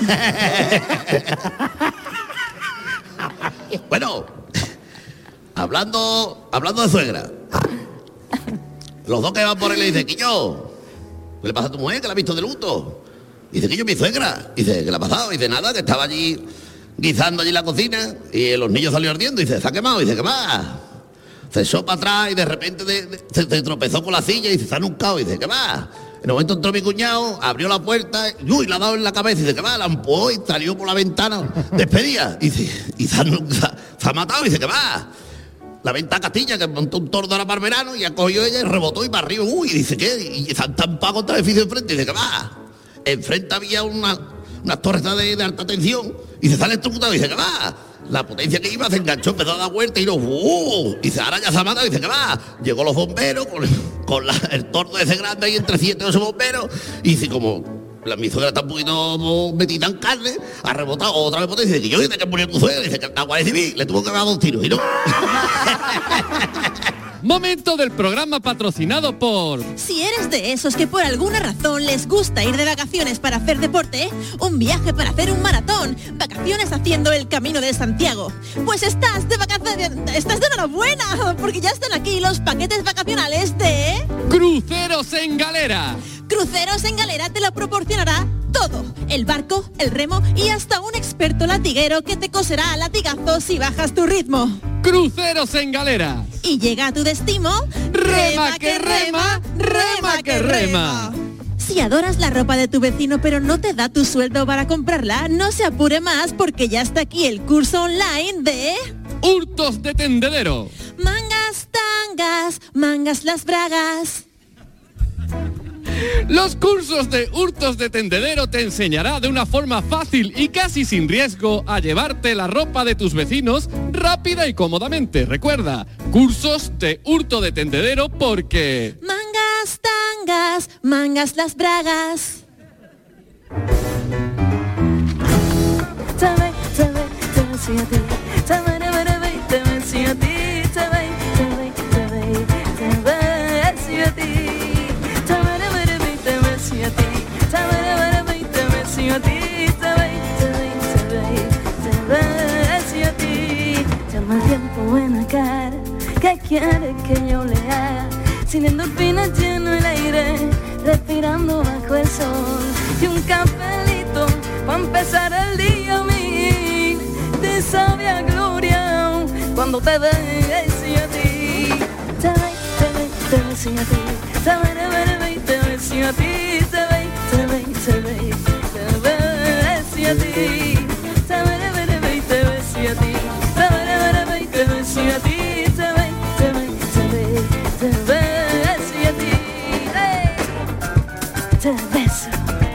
Bueno, hablando de suegra. Los dos que van por él le dicen, Quillo, ¿qué le pasa a tu mujer que la has visto de luto? Dice, Quillo, mi suegra. Dice, ¿qué le ha pasado? Dice, nada, que estaba allí guisando allí en la cocina y los niños salió ardiendo. Dice, ¿se ha quemado? Dice, ¿qué más? Se echó para atrás y de repente se tropezó con la silla y se ha nuncado. Dice, ¿qué más? En el momento entró mi cuñado, abrió la puerta y le ha dado en la cabeza. Dice, ¿qué más? La empujó y salió por la ventana despedida. Dice, y se ha matado. Dice, ¿qué más? La venta Castilla, que montó un tordo ahora para el verano y acogió ella y rebotó y para arriba. Uy, dice, ¿qué? Y se han tampado contra el edificio enfrente. Dice, ¿qué más? Enfrente había unas torres de alta tensión y se sale electrocutado. Dice, ¿qué más? La potencia que iba se enganchó, empezó a dar vuelta y dice, ahora ya se ha matado. Dice, ¿qué más? Llegó los bomberos con el torno ese grande ahí entre 7 o 8 bomberos y dice, como mi suegra está un poquito metida en carne, ha rebotado otra vez potencia. Dice, que yo dice que murió tu suegra. Dice que la Guardia Civil le tuvo que dar 2 tiros y no. Momento del programa patrocinado por... Si eres de esos que por alguna razón les gusta ir de vacaciones para hacer deporte, un viaje para hacer un maratón, vacaciones haciendo el Camino de Santiago, pues estás de vacaciones, estás de enhorabuena, porque ya están aquí los paquetes vacacionales de... Cruceros en Galera. Cruceros en Galera te lo proporcionará todo, el barco, el remo y hasta un experto latiguero que te coserá a latigazos si bajas tu ritmo. Cruceros en Galera. Y llega a tu destino, rema que rema, rema que rema. Si adoras la ropa de tu vecino pero no te da tu sueldo para comprarla, no se apure más porque ya está aquí el curso online de... Hurtos de tendedero. Mangas, tangas, mangas las bragas. Los cursos de Hurtos de Tendedero te enseñará de una forma fácil y casi sin riesgo a llevarte la ropa de tus vecinos rápida y cómodamente. Recuerda, cursos de Hurto de Tendedero porque... Mangas, tangas, mangas las bragas. ¿Qué quiere que yo le haga? Sin endorfinas lleno el aire, respirando bajo el sol. Y un cafelito para empezar el día, mí te sabe a gloria cuando te besé a ti. Te besé a ti. Te besé a ti. Te besé a ti. Te besé a ti. Te beso.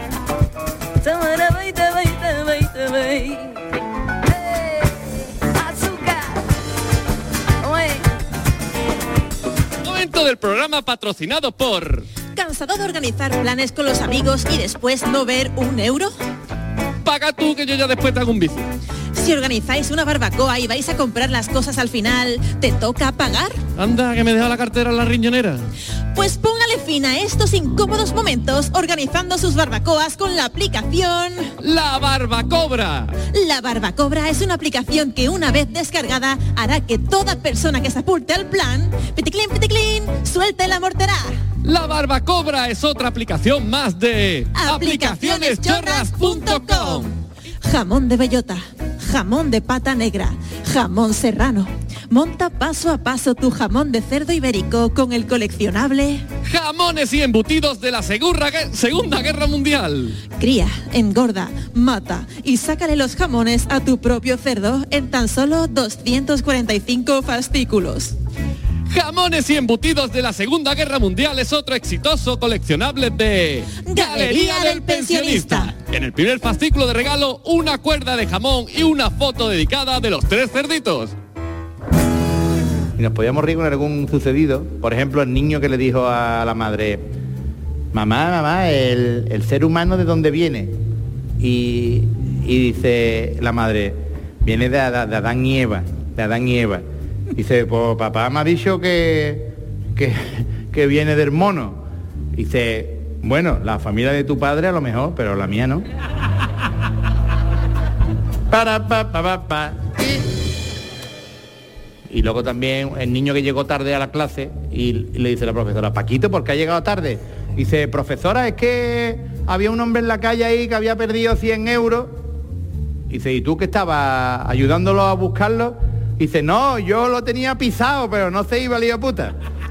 Momento del programa patrocinado por... ¿Cansado de organizar planes con los amigos y después no ver un euro? Paga tú, que yo ya después te hago un bici. Si organizáis una barbacoa y vais a comprar las cosas al final, ¿te toca pagar? Anda, que me deja la cartera en la riñonera. Pues póngale fin a estos incómodos momentos organizando sus barbacoas con la aplicación... ¡La Barbacobra! La Barbacobra es una aplicación que una vez descargada hará que toda persona que se apunte al plan, piticlín, suelte la mortera. La Barbacobra es otra aplicación más de... aplicacioneschorras.com. Jamón de bellota, jamón de pata negra, jamón serrano. Monta paso a paso tu jamón de cerdo ibérico con el coleccionable... Jamones y embutidos de la Segunda Guerra Mundial. Cría, engorda, mata y sácale los jamones a tu propio cerdo en tan solo 245 fascículos. Jamones y embutidos de la Segunda Guerra Mundial es otro exitoso coleccionable de... Galería del Pensionista. En el primer fascículo de regalo, una cuerda de jamón y una foto dedicada de los 3 cerditos. Y nos podíamos reír con algún sucedido. Por ejemplo, el niño que le dijo a la madre: mamá, el ser humano ¿de dónde viene? Y dice la madre: viene de Adán y Eva, Dice: pues papá me ha dicho que viene del mono. Dice: bueno, la familia de tu padre a lo mejor, pero la mía no. Y luego también el niño que llegó tarde a la clase y le dice la profesora: Paquito, ¿por qué ha llegado tarde? Dice: profesora, es que había un hombre en la calle ahí que había perdido 100 euros. Dice: ¿y tú que estabas ayudándolo a buscarlo? Dice: no, yo lo tenía pisado, pero no se iba, lío puta.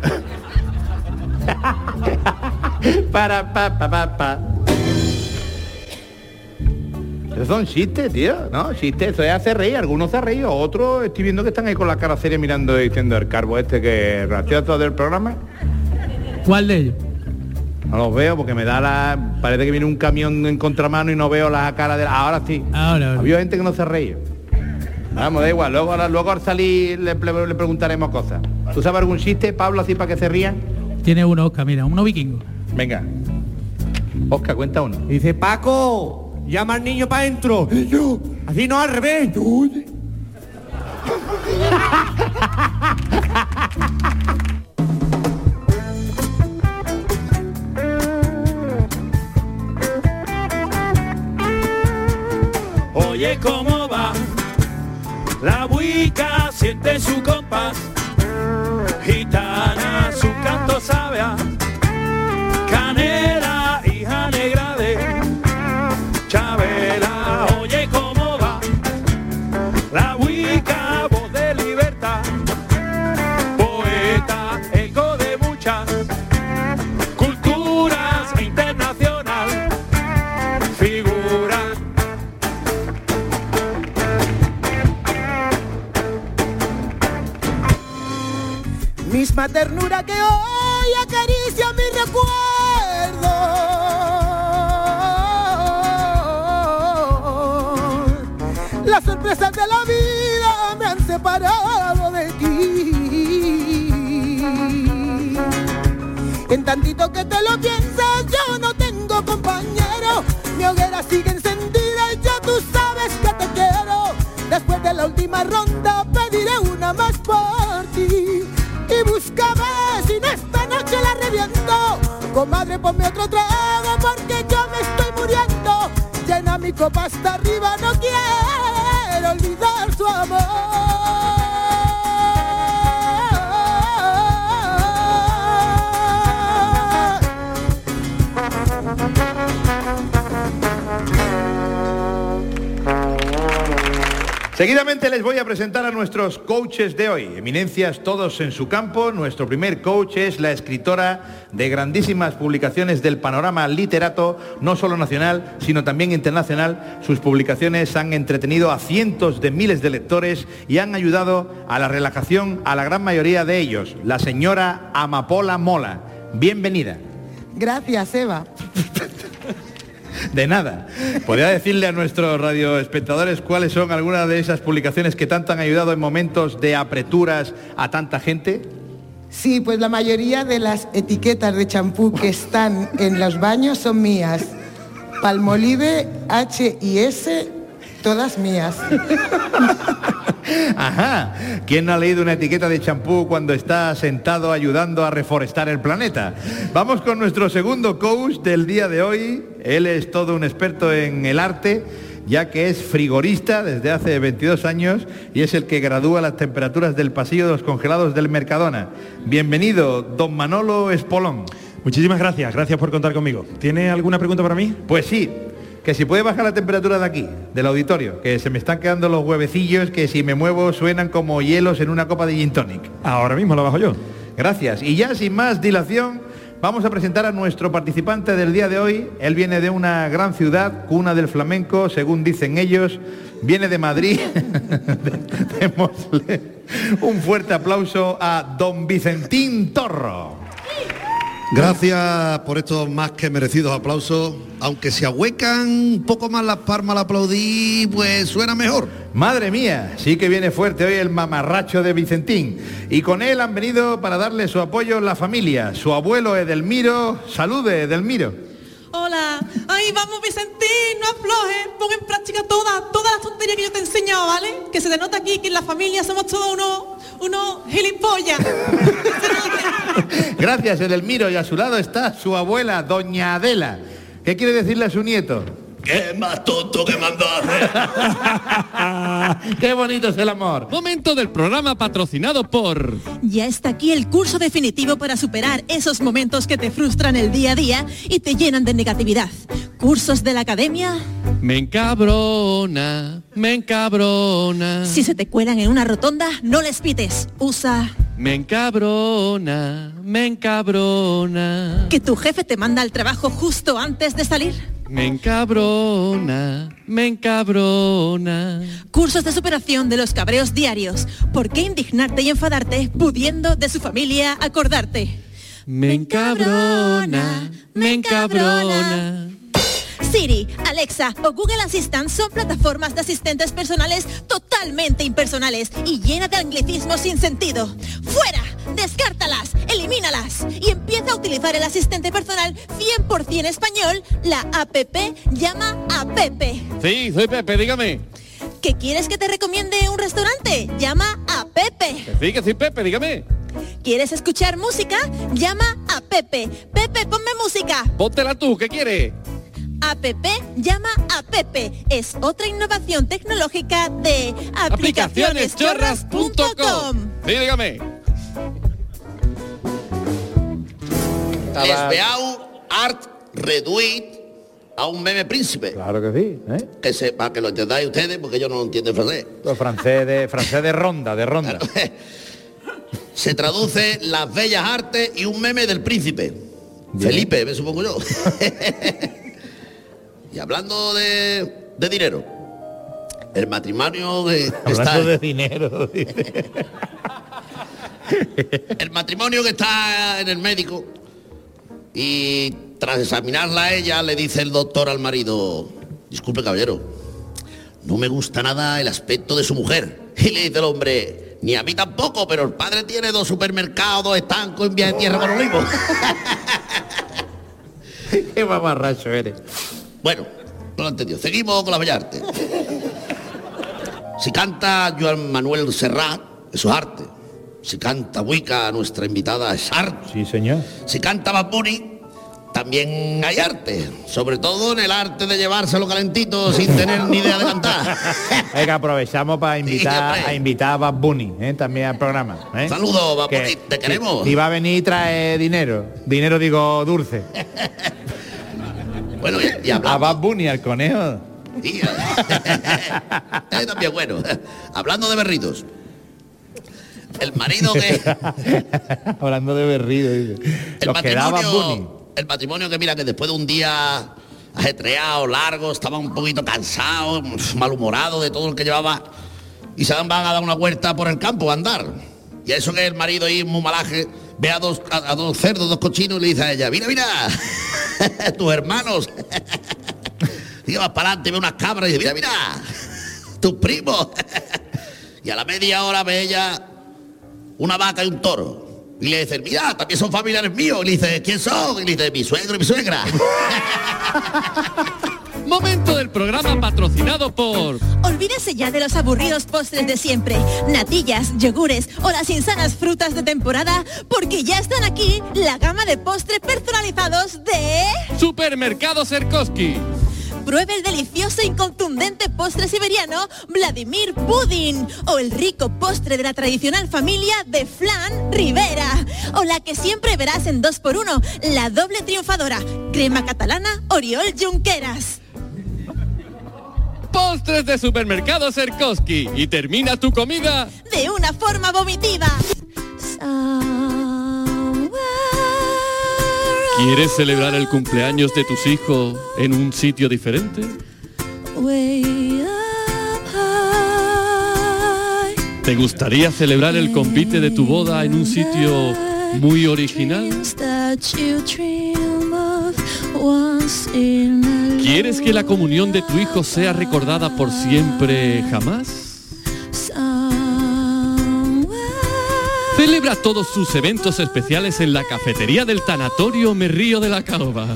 Esos son chistes, tío, ¿no? Chistes, eso es hacer reír. Algunos se han reído, otros estoy viendo que están ahí con la cara seria mirando y diciendo: el carbo este que gracioso del programa. ¿Cuál de ellos? No los veo porque me da parece que viene un camión en contramano y no veo la cara de... Ahora sí. Ahora. Había gente que no se ha reído. Vamos, da igual, luego al salir le preguntaremos cosas. ¿Tú sabes algún chiste, Pablo, así para que se rían? Tiene uno, Oscar, mira, uno vikingo. Venga. Oscar, cuenta uno. Dice: Paco, llama al niño para adentro. Así no, al revés. Oye, ¿cómo va? La buica siente su compás, gitana su canto sabe a canela, hija negra de Chabela. Oye, ¿cómo va? La buica, voz de libertad, poeta, eco de muchas culturas, internacional, figura. Misma ternura que hoy acaricia mi recuerdo. Las sorpresas de la vida me han separado de ti. En tantito que te lo piensas, yo no tengo compañero. Mi hoguera sigue encendida y ya tú sabes que te quiero. Después de la última ronda pediré una más por ti. Y búscame si no esta noche la reviento. Comadre, ponme otro trago porque yo me estoy muriendo. Llena mi copa hasta arriba, no quiero olvidar su amor. Seguidamente les voy a presentar a nuestros coaches de hoy, eminencias todos en su campo. Nuestro primer coach es la escritora de grandísimas publicaciones del panorama literato, no solo nacional, sino también internacional. Sus publicaciones han entretenido a cientos de miles de lectores y han ayudado a la relajación a la gran mayoría de ellos. La señora Amapola Mola. Bienvenida. Gracias, Eva. De nada. ¿Podría decirle a nuestros radioespectadores cuáles son algunas de esas publicaciones que tanto han ayudado en momentos de apreturas a tanta gente? Sí, pues la mayoría de las etiquetas de champú que están en los baños son mías. Palmolive, H y S, todas mías. Ajá. ¿Quién no ha leído una etiqueta de champú cuando está sentado ayudando a reforestar el planeta? Vamos con nuestro segundo coach del día de hoy. Él es todo un experto en el arte, ya que es frigorista desde hace 22 años y es el que gradúa las temperaturas del pasillo de los congelados del Mercadona. Bienvenido, don Manolo Espolón. Muchísimas gracias por contar conmigo. ¿Tiene alguna pregunta para mí? Pues sí. Que si puede bajar la temperatura de aquí, del auditorio, que se me están quedando los huevecillos que si me muevo suenan como hielos en una copa de gin tonic. Ahora mismo lo bajo yo. Gracias. Y ya sin más dilación, vamos a presentar a nuestro participante del día de hoy. Él viene de una gran ciudad, cuna del flamenco, según dicen ellos. Viene de Madrid. Démosle un fuerte aplauso a don Vicentín Torro. Gracias por estos más que merecidos aplausos. Aunque se ahuecan un poco más las palmas al aplaudir, pues suena mejor. Madre mía, sí que viene fuerte hoy el mamarracho de Vicentín. Y con él han venido para darle su apoyo la familia. Su abuelo Edelmiro. Salude, Edelmiro. Hola. Ay, vamos, Vicentín, no aflojes. Pon en práctica todas las tonterías que yo te he enseñado, ¿vale? Que se denota aquí que en la familia somos todos unos gilipollas. Gracias, Edelmiro. Y a su lado está su abuela, doña Adela. ¿Qué quiere decirle a su nieto? ¿Qué es más tonto que mandó a hacer? ¡Qué bonito es el amor! Momento del programa patrocinado por... Ya está aquí el curso definitivo para superar esos momentos que te frustran el día a día y te llenan de negatividad. Cursos de la academia... Me encabrona. Si se te cuelan en una rotonda, no les pites. Usa... Me encabrona. Que tu jefe te manda al trabajo justo antes de salir. Me encabrona. Cursos de superación de los cabreos diarios. ¿Por qué indignarte y enfadarte pudiendo de su familia acordarte? Me encabrona. Siri, Alexa o Google Assistant son plataformas de asistentes personales totalmente impersonales y llenas de anglicismos sin sentido. ¡Fuera! Descártalas, elimínalas y empieza a utilizar el asistente personal 100% español, la APP Llama a Pepe. Sí, soy Pepe, dígame. ¿Que quieres que te recomiende un restaurante? Llama a Pepe. Que soy Pepe, dígame. ¿Quieres escuchar música? Llama a Pepe. Pepe, ponme música. Póntela tú, ¿qué quieres? APP Llama a Pepe. Es otra innovación tecnológica de aplicacioneschorras.com. Sí, dígame. Les veau art reduït a un meme príncipe. Claro que sí, ¿eh? Que sepa, que lo entendáis ustedes, porque yo no entiendo francés. Francés de ronda. Claro. Se traduce las bellas artes y un meme del príncipe. Bien. Felipe, me supongo yo. Y hablando de dinero, el matrimonio que hablando de dinero. El matrimonio que está en el médico y tras examinarla a ella le dice el doctor al marido: disculpe, caballero, no me gusta nada el aspecto de su mujer. Y le dice el hombre: ni a mí tampoco, pero el padre tiene 2 supermercados, 2 estancos en Vía de Tierra con Olivos. Qué mamarracho eres. Bueno, no lo entendió. Seguimos con la bella arte. Si canta Joan Manuel Serrat, eso es arte. Si canta Wicca, nuestra invitada, es arte. Sí, señor. Si canta Bad Bunny, también hay arte. Sobre todo en el arte de llevárselo calentito sin tener ni idea de cantar. Venga, aprovechamos para invitar a Bad Bunny, también al programa. Saludos, Bad Bunny, te queremos. Y va a venir y trae dinero. Dinero, digo, dulce. Bueno, y hablando, a Bad Bunny, al conejo. tía. También bueno. Hablando de berridos. El marido que... Hablando de berrido. El matrimonio que mira que después de un día ajetreado, largo, estaba un poquito cansado, malhumorado de todo lo que llevaba, y se van a dar una vuelta por el campo a andar. Y a eso que el marido ahí muy malaje ve a dos cerdos, 2 cochinos, y le dice a ella, mira, tus hermanos. Y vas para adelante, ve unas cabras y dice, mira, tus primos. Y a la media hora ve ella una vaca y un toro. Y le dicen, mira, también son familiares míos. Y le dice, ¿quién son? Y le dice, mi suegro y mi suegra. Momento del programa patrocinado por... Olvídese ya de los aburridos postres de siempre, natillas, yogures o las insanas frutas de temporada, porque ya están aquí la gama de postres personalizados de... Supermercado Serkoski. Pruebe el delicioso e incontundente postre siberiano Vladimir Pudding, o el rico postre de la tradicional familia de Flan Rivera, o la que siempre verás en 2x1, la doble triunfadora, crema catalana Oriol Junqueras. Postres de Supermercado Serkoski, y termina tu comida de una forma vomitiva. ¿Quieres celebrar el cumpleaños de tus hijos en un sitio diferente? ¿Te gustaría celebrar el convite de tu boda en un sitio muy original? ¿Quieres que la comunión de tu hijo sea recordada por siempre jamás? Celebra todos sus eventos especiales en la cafetería del Tanatorio Merrío de la Caoba.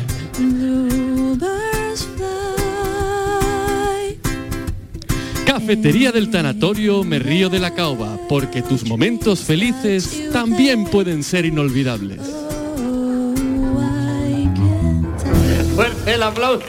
Cafetería del Tanatorio Merrío de la Caoba, porque tus momentos felices también pueden ser inolvidables. Fuerte el aplauso.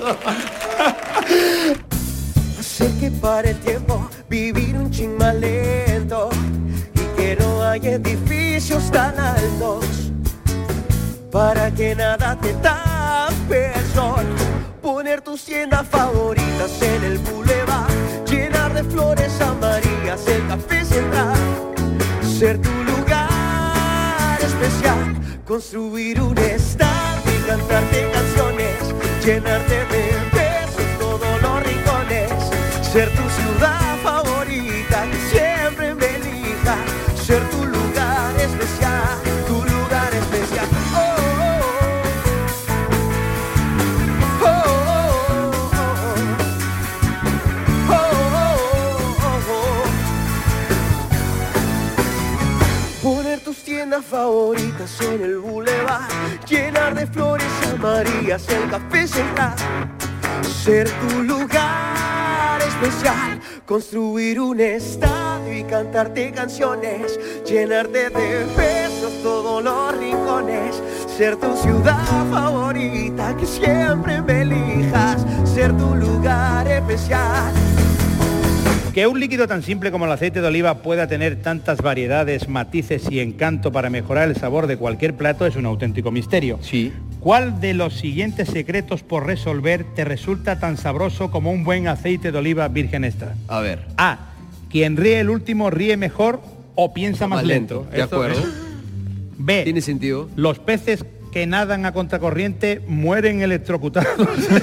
Hacer que pare el tiempo, vivir un chin más lento, que no hay edificios tan altos para que nada te tape el sol. Poner tus tiendas favoritas en el boulevard, llenar de flores amarillas el café central, ser tu lugar especial, construir un estadio y cantarte canciones, llenarte de besos todos los rincones, ser tu ciudad favorita que siempre me elija, ser tu lugar especial, tu lugar especial. Poner tus tiendas favoritas en el boulevard, llenar de flores amarillas el café central, ser tu lugar especial, construir un estadio y cantarte canciones, llenarte de besos todos los rincones, ser tu ciudad favorita, que siempre me elijas, ser tu lugar especial. Que un líquido tan simple como el aceite de oliva pueda tener tantas variedades, matices y encanto para mejorar el sabor de cualquier plato es un auténtico misterio. Sí. ¿Cuál de los siguientes secretos por resolver te resulta tan sabroso como un buen aceite de oliva virgen extra? A ver. A. Quien ríe el último ríe mejor o piensa más lento. De acuerdo. B. Tiene sentido. Los peces que nadan a contracorriente mueren electrocutados.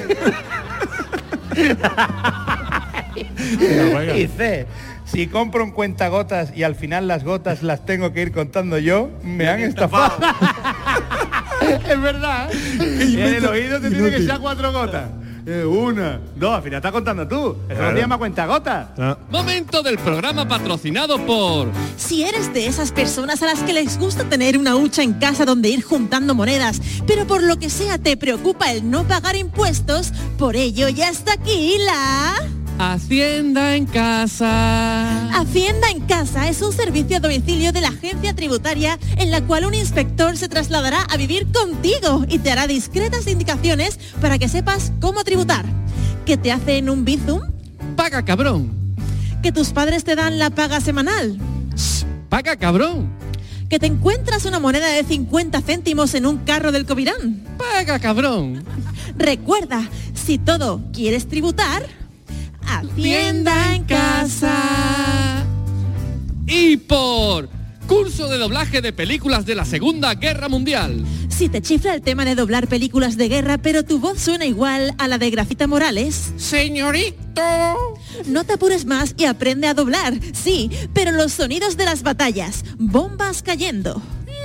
Y C. Si compro un cuentagotas y al final las gotas las tengo que ir contando yo, me han estafado. Es verdad. En el oído te tiene que ser 4 gotas. 1, 2, al final estás contando tú. Eso no se llama cuentagotas. Momento del programa patrocinado por... Si eres de esas personas a las que les gusta tener una hucha en casa donde ir juntando monedas, pero por lo que sea te preocupa el no pagar impuestos, por ello ya está aquí la... Hacienda en Casa. Hacienda en Casa es un servicio a domicilio de la agencia tributaria en la cual un inspector se trasladará a vivir contigo y te hará discretas indicaciones para que sepas cómo tributar. ¿Que te hacen un bizum? Paga, cabrón. ¿Que tus padres te dan la paga semanal? Paga, cabrón. ¿Que te encuentras una moneda de 50 céntimos en un carro del Covirán? Paga, cabrón. Recuerda, si todo quieres tributar... Hacienda en casa. Y por curso de doblaje de películas de la Segunda Guerra Mundial. Si te chifla el tema de doblar películas de guerra, pero tu voz suena igual a la de Grafita Morales. Señorito. No te apures más y aprende a doblar. Sí, pero los sonidos de las batallas. Bombas cayendo.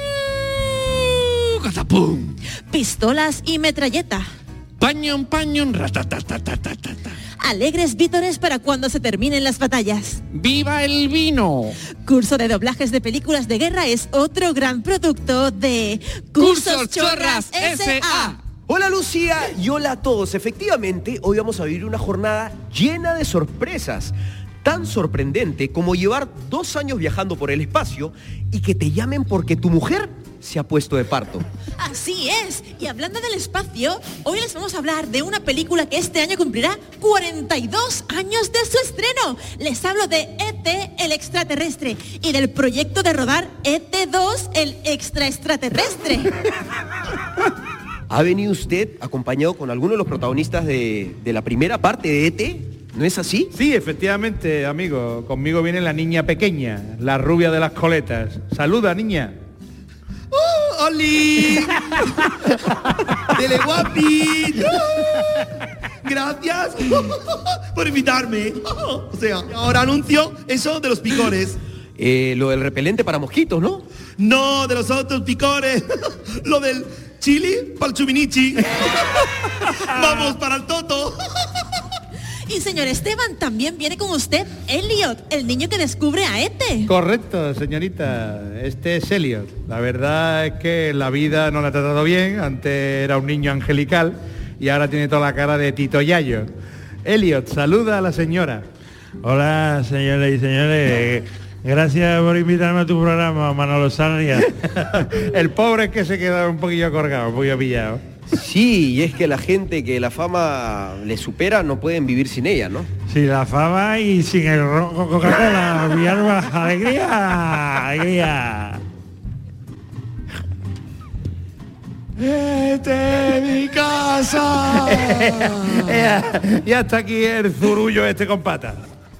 ¡Catapum! Pistolas y metralleta. Pañón, ratatatatata. Alegres vítores para cuando se terminen las batallas. ¡Viva el vino! Curso de doblajes de películas de guerra es otro gran producto de Cursos Chorras S.A. Hola Lucía y hola a todos. Efectivamente, hoy vamos a vivir una jornada llena de sorpresas. Tan sorprendente como llevar 2 años viajando por el espacio y que te llamen porque tu mujer se ha puesto de parto. Así es. Y hablando del espacio, hoy les vamos a hablar de una película que este año cumplirá 42 años de su estreno. Les hablo de E.T. el extraterrestre y del proyecto de rodar E.T. 2 el extraterrestre. ¿Ha venido usted acompañado con alguno de los protagonistas de la primera parte de E.T.? ¿No es así? Sí, efectivamente, amigo. Conmigo viene la niña pequeña, la rubia de las coletas. Saluda, niña. ¡Oh, ¡Oli! ¡Dele guapi! Gracias por invitarme. O sea, ahora anuncio eso de los picores. Lo del repelente para mosquitos, ¿no? No, de los otros picores. Lo del chili para el chuminichi. Vamos para el toto. Y señor Esteban, también viene con usted Elliot, el niño que descubre a E.T. Correcto, señorita. Este es Elliot. La verdad es que la vida no la ha tratado bien. Antes era un niño angelical y ahora tiene toda la cara de Tito Yayo. Elliot, saluda a la señora. Hola, señoras y señores. Gracias por invitarme a tu programa, Manolo Sarria. El pobre es que se queda un poquillo colgado, un poquillo pillado. Sí, y es que la gente que la fama le supera no pueden vivir sin ella, ¿no? Sin la fama y sin el Coca-Cola, mi alma, alegría, alegría. ¡Vete mi casa! Ya está aquí el zurullo este con patas.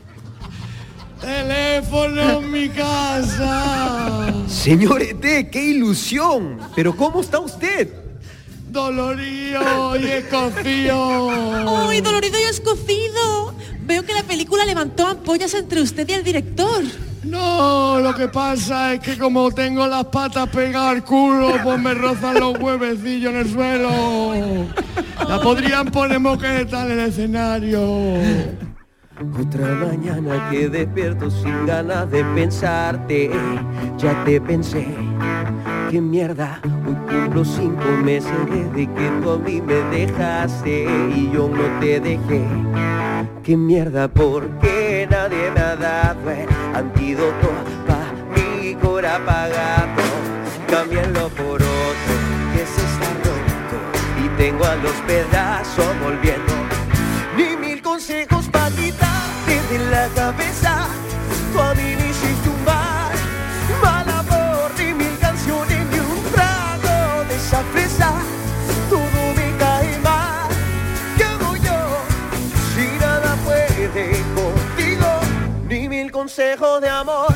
¡Teléfono en mi casa! Señor E.T., qué ilusión. ¿Pero cómo está usted? Dolorido y escocido. ¡Uy, dolorido y escocido! Veo que la película levantó ampollas entre usted y el director. No, lo que pasa es que como tengo las patas pegadas al culo, pues me rozan los huevecillos en el suelo. La podrían poner moqueta en el escenario. Otra mañana que despierto sin ganas de pensarte. Ya te pensé, qué mierda. Hoy cumplo 5 meses desde que tú a mí me dejaste y yo no te dejé. Qué mierda, porque nadie me ha dado el antídoto pa' mi cora apagado. Cámbienlo por otro que se está roto y tengo a los pedazos volviendo. Ni 1000 consejos pa' quitarte de la cabeza. Tú a mí me hiciste un mal amor, ni 1000 canciones ni un trago de esa fresa. Todo me cae mal. ¿Qué hago yo si nada puede contigo? Ni 1000 consejos de amor.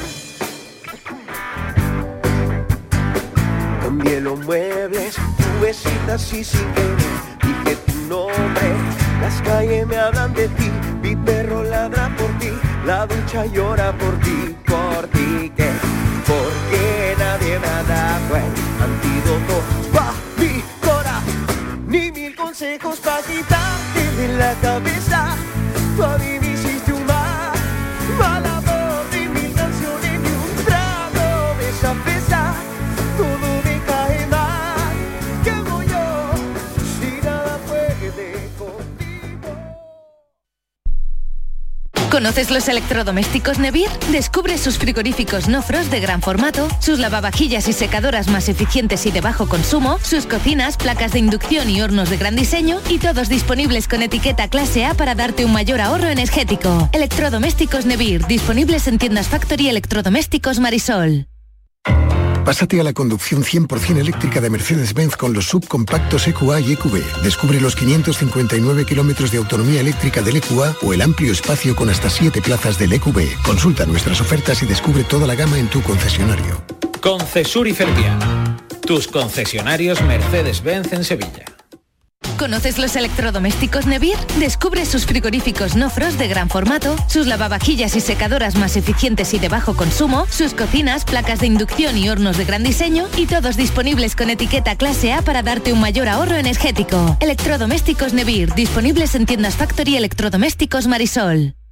Cambié los muebles, tu besita así sin querer. Dije tu nombre, las calles me hablan de ti. Mi perro ladra por ti, la ducha llora por ti, ¿qué? Porque nadie me ha dado el antídoto pa' mi cora. Ni 1000 consejos pa' quitarte de la cabeza. Tú a mí me hiciste un mal amor, ni 1000 canciones ni un trago de esa fresa. Todo me cae mal. ¿Qué hago yo si nada puede contigo? ¿Conoces los electrodomésticos Nevir? Descubre sus frigoríficos no frost de gran formato, sus lavavajillas y secadoras más eficientes y de bajo consumo, sus cocinas, placas de inducción y hornos de gran diseño, y todos disponibles con etiqueta clase A para darte un mayor ahorro energético. Electrodomésticos Nevir, disponibles en tiendas Factory Electrodomésticos Marisol. Pásate a la conducción 100% eléctrica de Mercedes-Benz con los subcompactos EQA y EQB. Descubre los 559 kilómetros de autonomía eléctrica del EQA o el amplio espacio con hasta 7 plazas del EQB. Consulta nuestras ofertas y descubre toda la gama en tu concesionario. Concesur y Fervial, tus concesionarios Mercedes-Benz en Sevilla. ¿Conoces los electrodomésticos Nevir? Descubre sus frigoríficos no frost de gran formato, sus lavavajillas y secadoras más eficientes y de bajo consumo, sus cocinas, placas de inducción y hornos de gran diseño, y todos disponibles con etiqueta clase A para darte un mayor ahorro energético. Electrodomésticos Nevir, disponibles en tiendas Factory Electrodomésticos Marisol.